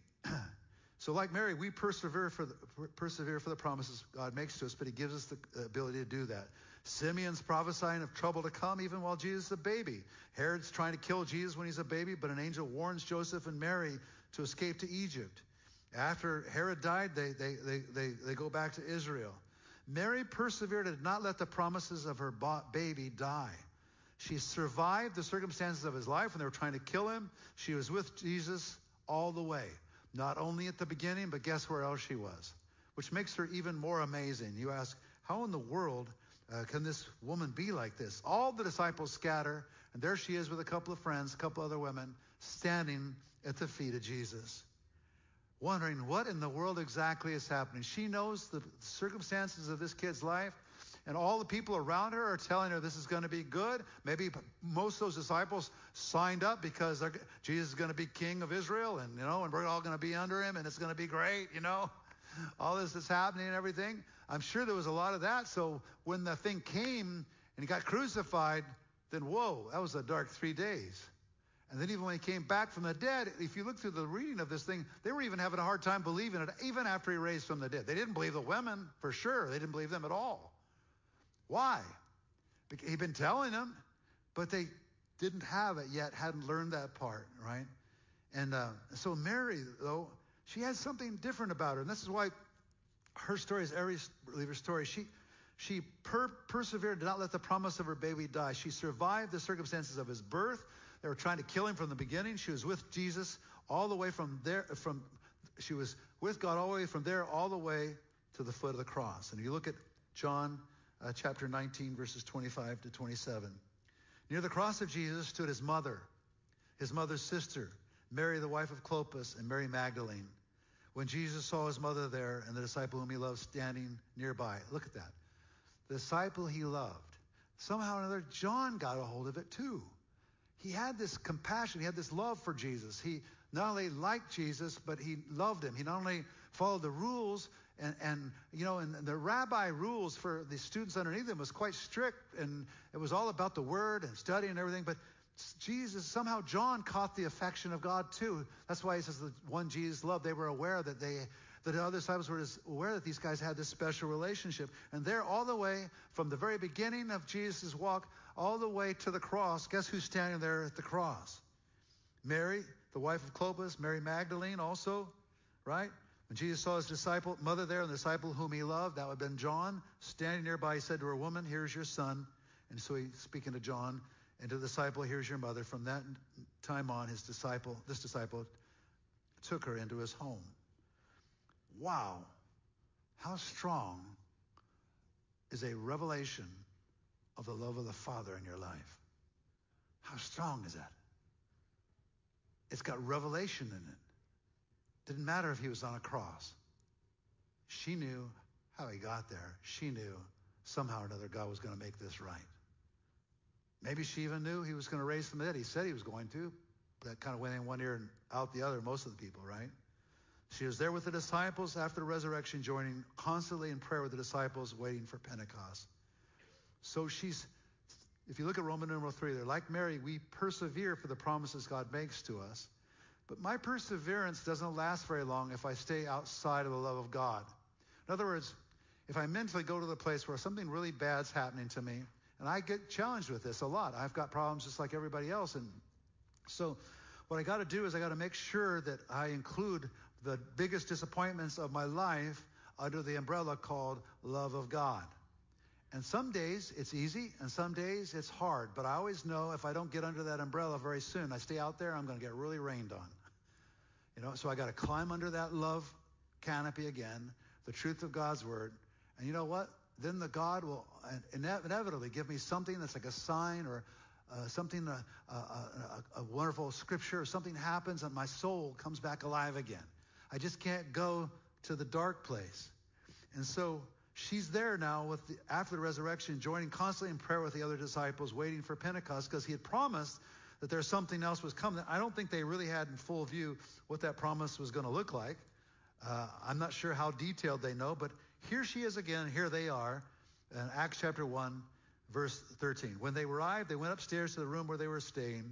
like Mary, we persevere for the promises God makes to us, but he gives us the ability to do that. Simeon's prophesying of trouble to come even while Jesus is a baby. Herod's trying to kill Jesus when he's a baby, but an angel warns Joseph and Mary to escape to Egypt. After Herod died, they go back to Israel. Mary persevered and did not let the promises of her baby die. She survived the circumstances of his life when they were trying to kill him. She was with Jesus all the way. Not only at the beginning, but guess where else she was? Which makes her even more amazing. You ask, how in the world can this woman be like this? All the disciples scatter, and there she is with a couple of friends, a couple other women, standing at the feet of Jesus, wondering what in the world exactly is happening. She knows the circumstances of this kid's life, and all the people around her are telling her this is going to be good. Maybe most of those disciples signed up because Jesus is going to be king of Israel, and and we're all going to be under him, and it's going to be great, all this is happening and everything. I'm sure there was a lot of that. So when the thing came and he got crucified, then whoa, that was a dark 3 days. And then even when he came back from the dead, if you look through the reading of this thing, they were even having a hard time believing it, even after he raised from the dead. They didn't believe the women, for sure. They didn't believe them at all. Why? Because he'd been telling them, but they didn't have it yet, hadn't learned that part, right? And so Mary, though, she had something different about her. And this is why her story is every believer's story. She persevered, did not let the promise of her baby die. She survived the circumstances of his birth. They were trying to kill him from the beginning. She was with Jesus all the way from there. She was with God all the way from there, all the way to the foot of the cross. And if you look at John chapter 19, verses 25 to 27. Near the cross of Jesus stood his mother's sister, Mary, the wife of Clopas, and Mary Magdalene. When Jesus saw his mother there and the disciple whom he loved standing nearby, look at that. The disciple he loved. Somehow or another, John got a hold of it too. He had this compassion. He had this love for Jesus. He not only liked Jesus, but he loved him. He not only followed the rules, and the rabbi rules for the students underneath him was quite strict, and it was all about the word and study and everything. But Jesus, somehow John caught the affection of God too. That's why he says the one Jesus loved. They were aware that the other disciples were aware that these guys had this special relationship. And there, all the way from the very beginning of Jesus' walk, all the way to the cross, guess who's standing there at the cross? Mary, the wife of Clopas, Mary Magdalene also, right? When Jesus saw his mother there and the disciple whom he loved, that would have been John, standing nearby, he said to her, "Woman, here's your son." And so he's speaking to John, and to the disciple, "Here's your mother." From that time on, this disciple took her into his home. Wow. How strong is a revelation of the love of the Father in your life? How strong is that? It's got revelation in it. Didn't matter if he was on a cross. She knew how he got there. She knew somehow or another God was going to make this right. Maybe she even knew he was going to raise from the dead. He said he was going to. That kind of went in one ear and out the other, most of the people, right? She was there with the disciples after the resurrection, joining constantly in prayer with the disciples, waiting for Pentecost. So if you look at Roman numeral 3, they're like Mary, we persevere for the promises God makes to us. But my perseverance doesn't last very long if I stay outside of the love of God. In other words, if I mentally go to the place where something really bad's happening to me, and I get challenged with this a lot. I've got problems just like everybody else. And so what I got to do is I got to make sure that I include the biggest disappointments of my life under the umbrella called love of God. And some days it's easy, and some days it's hard. But I always know if I don't get under that umbrella very soon, I stay out there, I'm going to get really rained on. So I got to climb under that love canopy again, the truth of God's word. And you know what? Then the God will inevitably give me something that's like a sign or something, a wonderful scripture, or something happens and my soul comes back alive again. I just can't go to the dark place. And so she's there now after the resurrection, joining constantly in prayer with the other disciples, waiting for Pentecost, because he had promised that there's something else was coming. I don't think they really had in full view what that promise was going to look like. I'm not sure how detailed they know, but here she is again. Here they are in Acts chapter 1, verse 13. When they arrived, they went upstairs to the room where they were staying.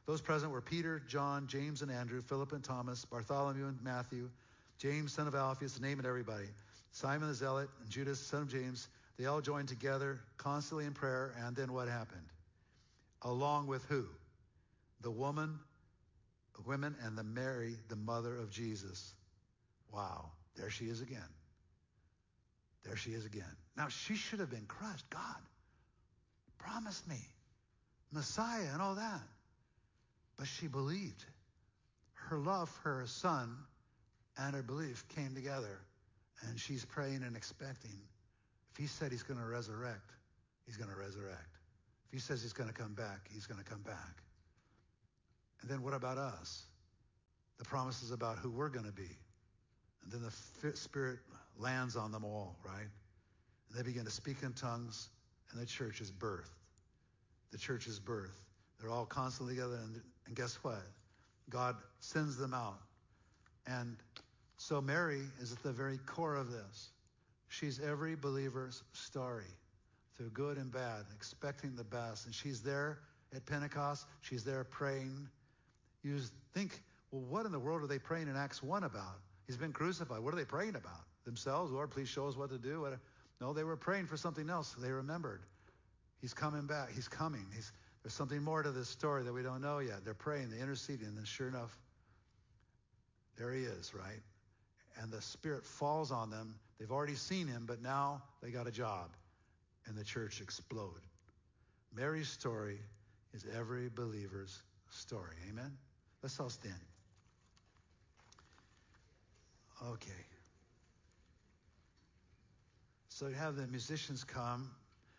Those present were Peter, John, James, and Andrew, Philip and Thomas, Bartholomew and Matthew, James, son of Alphaeus, name it everybody, Simon the Zealot, and Judas, son of James. They all joined together constantly in prayer. And then what happened? Along with who? The women, and the Mary, the mother of Jesus. Wow. There she is again. There she is again. Now, she should have been crushed. God, promise me Messiah and all that. But she believed. Her love for her son and her belief came together. And she's praying and expecting. If he said he's going to resurrect, he's going to resurrect. If he says he's going to come back, he's going to come back. And then what about us? The promise is about who we're going to be. And then the Spirit lands on them all, right? And they begin to speak in tongues, and the church is birthed. The church is birthed. They're all constantly together, and guess what? God sends them out. And so Mary is at the very core of this. She's every believer's story, through good and bad, expecting the best. And she's there at Pentecost. She's there praying. You think, well, what in the world are they praying in Acts 1 about? He's been crucified. What are they praying about? Themselves? Lord, please show us what to do. No, they were praying for something else. They remembered. He's coming back. He's coming. There's something more to this story that we don't know yet. They're praying, they're interceding, and then sure enough, there he is, right? And the Spirit falls on them. They've already seen him, but now they got a job. And the church exploded. Mary's story is every believer's story. Amen? Let's all stand. Okay. So you have the musicians come.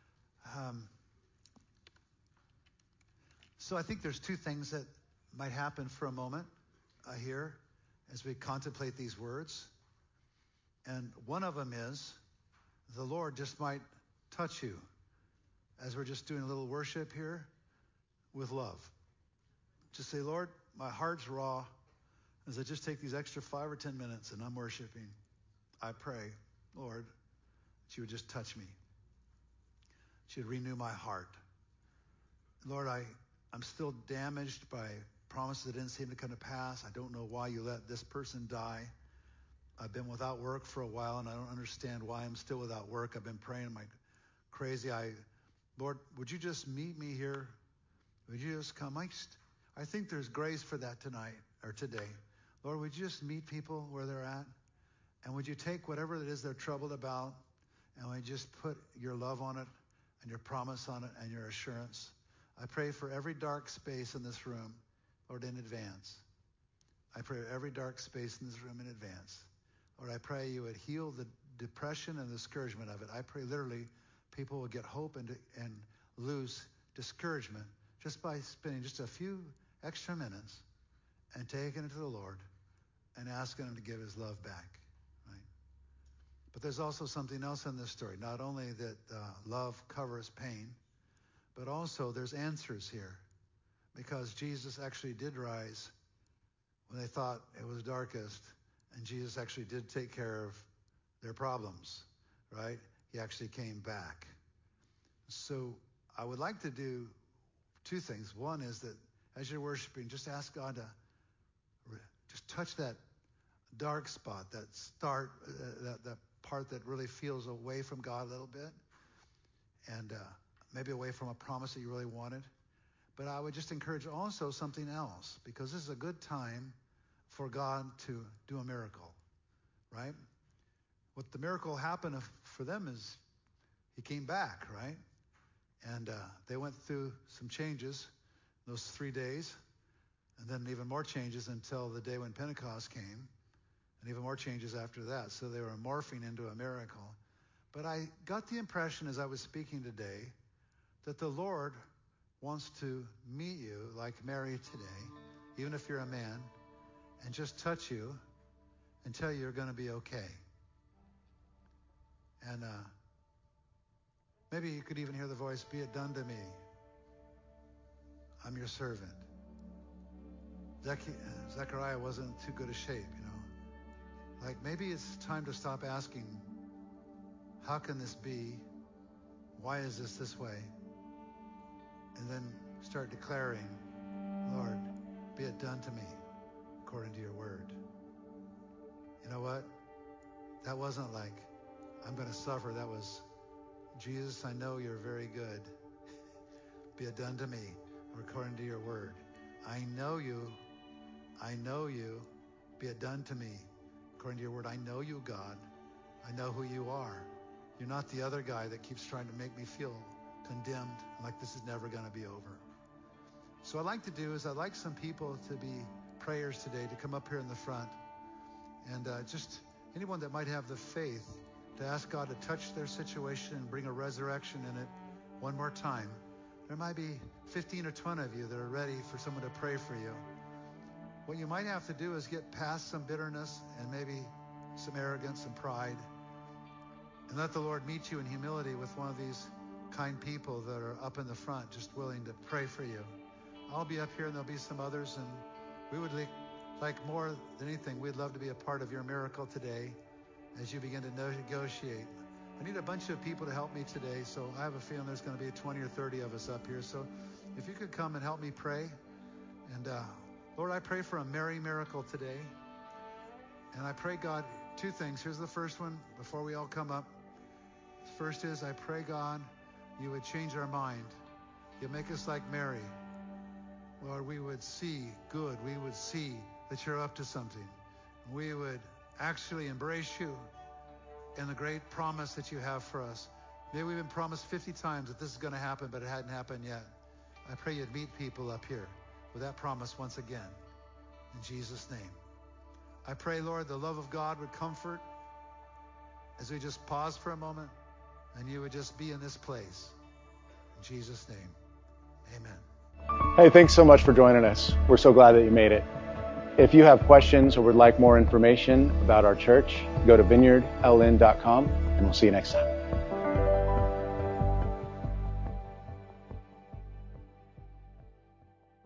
So I think there's two things that might happen for a moment here as we contemplate these words. And one of them is the Lord just might touch you as we're just doing a little worship here with love. Just say, Lord, my heart's raw. As I just take these extra 5 or 10 minutes and I'm worshiping, I pray, Lord, that you would just touch me. That you'd renew my heart. Lord, I'm still damaged by promises that didn't seem to come to pass. I don't know why you let this person die. I've been without work for a while, and I don't understand why I'm still without work. I've been praying like crazy. Lord, would you just meet me here? Would you just come? I think there's grace for that tonight or today. Lord, would you just meet people where they're at? And would you take whatever it is they're troubled about, and would you just put your love on it and your promise on it and your assurance? I pray for every dark space in this room, Lord, in advance. I pray for every dark space in this room in advance. Lord, I pray you would heal the depression and discouragement of it. I pray literally people will get hope and lose discouragement just by spending just a few extra minutes and taking it to the Lord and asking him to give his love back, right? But there's also something else in this story. Not only that love covers pain, but also there's answers here, because Jesus actually did rise when they thought it was darkest, and Jesus actually did take care of their problems, right? He actually came back. So I would like to do two things. One is that as you're worshiping, just ask God to just touch that dark spot, that part that really feels away from God a little bit, and maybe away from a promise that you really wanted. But I would just encourage also something else, because this is a good time for God to do a miracle, right? What the miracle happened for them is he came back, right? And they went through some changes those 3 days, and then even more changes until the day when Pentecost came, and even more changes after that. So they were morphing into a miracle. But I got the impression as I was speaking today that the Lord wants to meet you like Mary today, even if you're a man, and just touch you and tell you you're going to be okay. And maybe you could even hear the voice, be it done to me. I'm your servant. Zechariah wasn't too good a shape, you know. Like maybe it's time to stop asking, how can this be? Why is this way? And then start declaring, Lord, be it done to me according to your word. You know what? That wasn't like, I'm going to suffer. That was, Jesus, I know you're very good. Be it done to me according to your word. I know you. I know you. Be it done to me according to your word. I know you, God. I know who you are. You're not the other guy that keeps trying to make me feel condemned, like this is never going to be over. So what I'd like to do is I'd like some people to be prayers today, to come up here in the front. And just anyone that might have the faith to ask God to touch their situation and bring a resurrection in it one more time. There might be 15 or 20 of you that are ready for someone to pray for you. What you might have to do is get past some bitterness and maybe some arrogance and pride, and let the Lord meet you in humility with one of these kind people that are up in the front, just willing to pray for you. I'll be up here and there'll be some others, and we would like more than anything, we'd love to be a part of your miracle today as you begin to negotiate. I need a bunch of people to help me today, so I have a feeling there's going to be 20 or 30 of us up here. So if you could come and help me pray. And Lord, I pray for a Mary miracle today. And I pray, God, two things. Here's the first one before we all come up. First is, I pray, God, you would change our mind. You'd make us like Mary. Lord, we would see good. We would see that you're up to something. We would actually embrace you and the great promise that you have for us. Maybe we've been promised 50 times that this is going to happen, but it hadn't happened yet. I pray you'd meet people up here with that promise once again. In Jesus' name. I pray, Lord, the love of God would comfort as we just pause for a moment, and you would just be in this place. In Jesus' name, amen. Hey, thanks so much for joining us. We're so glad that you made it. If you have questions or would like more information about our church, go to vineyardln.com, and we'll see you next time.